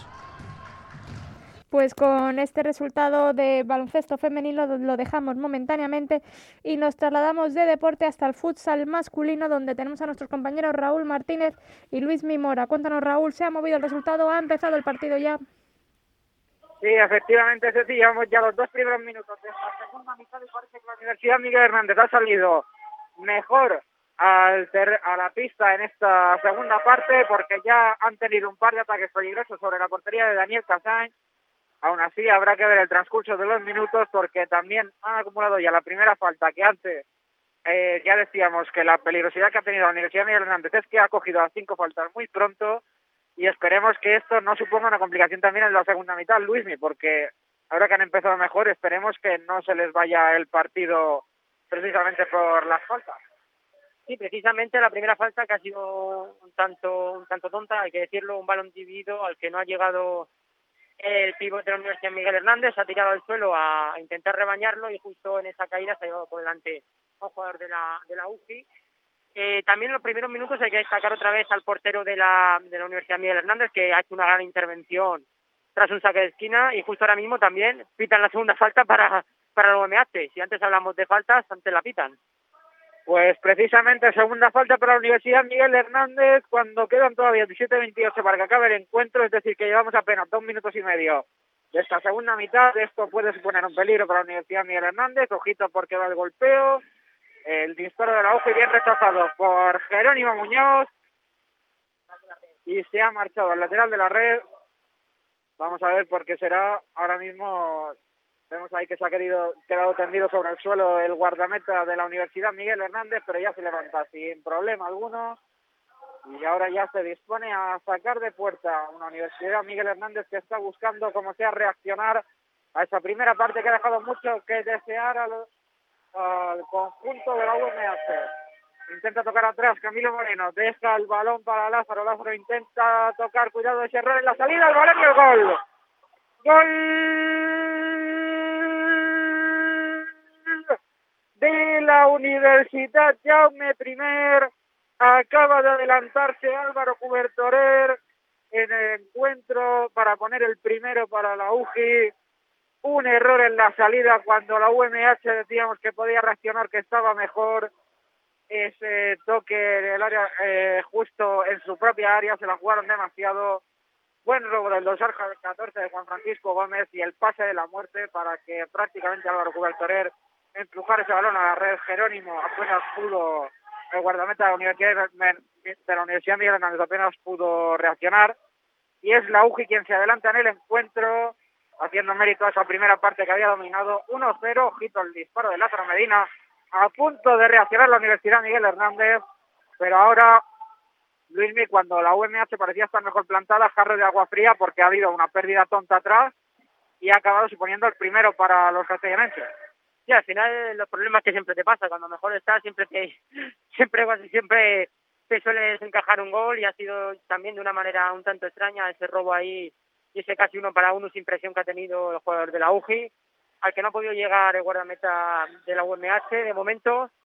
Pues con este resultado de baloncesto femenino lo dejamos momentáneamente y nos trasladamos de deporte hasta el futsal masculino, donde tenemos a nuestros compañeros Raúl Martínez y Luis Mimora. Cuéntanos, Raúl, ¿se ha movido el resultado? ¿Ha empezado el partido ya? Sí, efectivamente, sí, llevamos ya los dos primeros minutos de esta segunda mitad y parece que la Universidad Miguel Hernández ha salido mejor al ter- a la pista en esta segunda parte, porque ya han tenido un par de ataques peligrosos sobre la portería de Daniel Casain. Aún así, habrá que ver el transcurso de los minutos, porque también han acumulado ya la primera falta, que antes eh, ya decíamos que la peligrosidad que ha tenido la Universidad Miguel Hernández es que ha cogido a cinco faltas muy pronto, y esperemos que esto no suponga una complicación también en la segunda mitad, Luismi, porque ahora que han empezado mejor, esperemos que no se les vaya el partido precisamente por las faltas. Sí, precisamente la primera falta, que ha sido un tanto un tanto tonta, hay que decirlo, un balón dividido al que no ha llegado el pívot de la Universidad Miguel Hernández, ha tirado al suelo a, a intentar rebañarlo y justo en esa caída se ha llevado por delante a un jugador de la de la U G I. Eh, también en los primeros minutos hay que destacar otra vez al portero de la de la Universidad Miguel Hernández, que ha hecho una gran intervención tras un saque de esquina, y justo ahora mismo también pitan la segunda falta para, para el U M H. Si antes hablamos de faltas, antes la pitan. Pues precisamente segunda falta para la Universidad Miguel Hernández cuando quedan todavía diecisiete veintiocho para que acabe el encuentro, es decir, que llevamos apenas dos minutos y medio de esta segunda mitad. Esto puede suponer un peligro para la Universidad Miguel Hernández, ojito porque va el golpeo, el disparo de la U G I bien rechazado por Jerónimo Muñoz y se ha marchado al lateral de la red. Vamos a ver por qué será. Ahora mismo vemos ahí que se ha querido, quedado tendido sobre el suelo el guardameta de la Universidad Miguel Hernández, pero ya se levanta sin problema alguno y ahora ya se dispone a sacar de puerta una Universidad Miguel Hernández que está buscando como sea reaccionar a esa primera parte que ha dejado mucho que desear al, al conjunto de la U M H. Intenta tocar atrás Camilo Moreno, deja el balón para Lázaro, Lázaro intenta tocar, cuidado de ese error en la salida, el balón y el gol. ¡Gol de la Universidad Jaume I! Acaba de adelantarse Álvaro Cubertorer en el encuentro para poner el primero para la U G I. Un error en la salida cuando la U M H decíamos que podía reaccionar, que estaba mejor. Ese toque del área eh, justo en su propia área, se la jugaron demasiado. Buen robo del dorsal catorce de Juan Francisco Gómez y el pase de la muerte para que prácticamente Álvaro Cubertorer empujara ese balón a la red. Jerónimo apenas pudo, el guardameta de la Universidad de la Universidad Miguel Hernández apenas pudo reaccionar, y es la U G I quien se adelanta en el encuentro haciendo mérito a esa primera parte que había dominado uno cero. Ojito el disparo de Lázaro Medina, a punto de reaccionar la Universidad Miguel Hernández, pero ahora Luismi, cuando la U M H parecía estar mejor plantada, jarro de agua fría porque ha habido una pérdida tonta atrás y ha acabado suponiendo el primero para los castellanenses. Sí, al final los problemas que siempre te pasa, cuando mejor estás siempre te siempre siempre te sueles encajar un gol, y ha sido también de una manera un tanto extraña ese robo ahí y ese casi uno para uno sin presión que ha tenido el jugador de la U G I, al que no ha podido llegar el guardameta de la U M H de momento.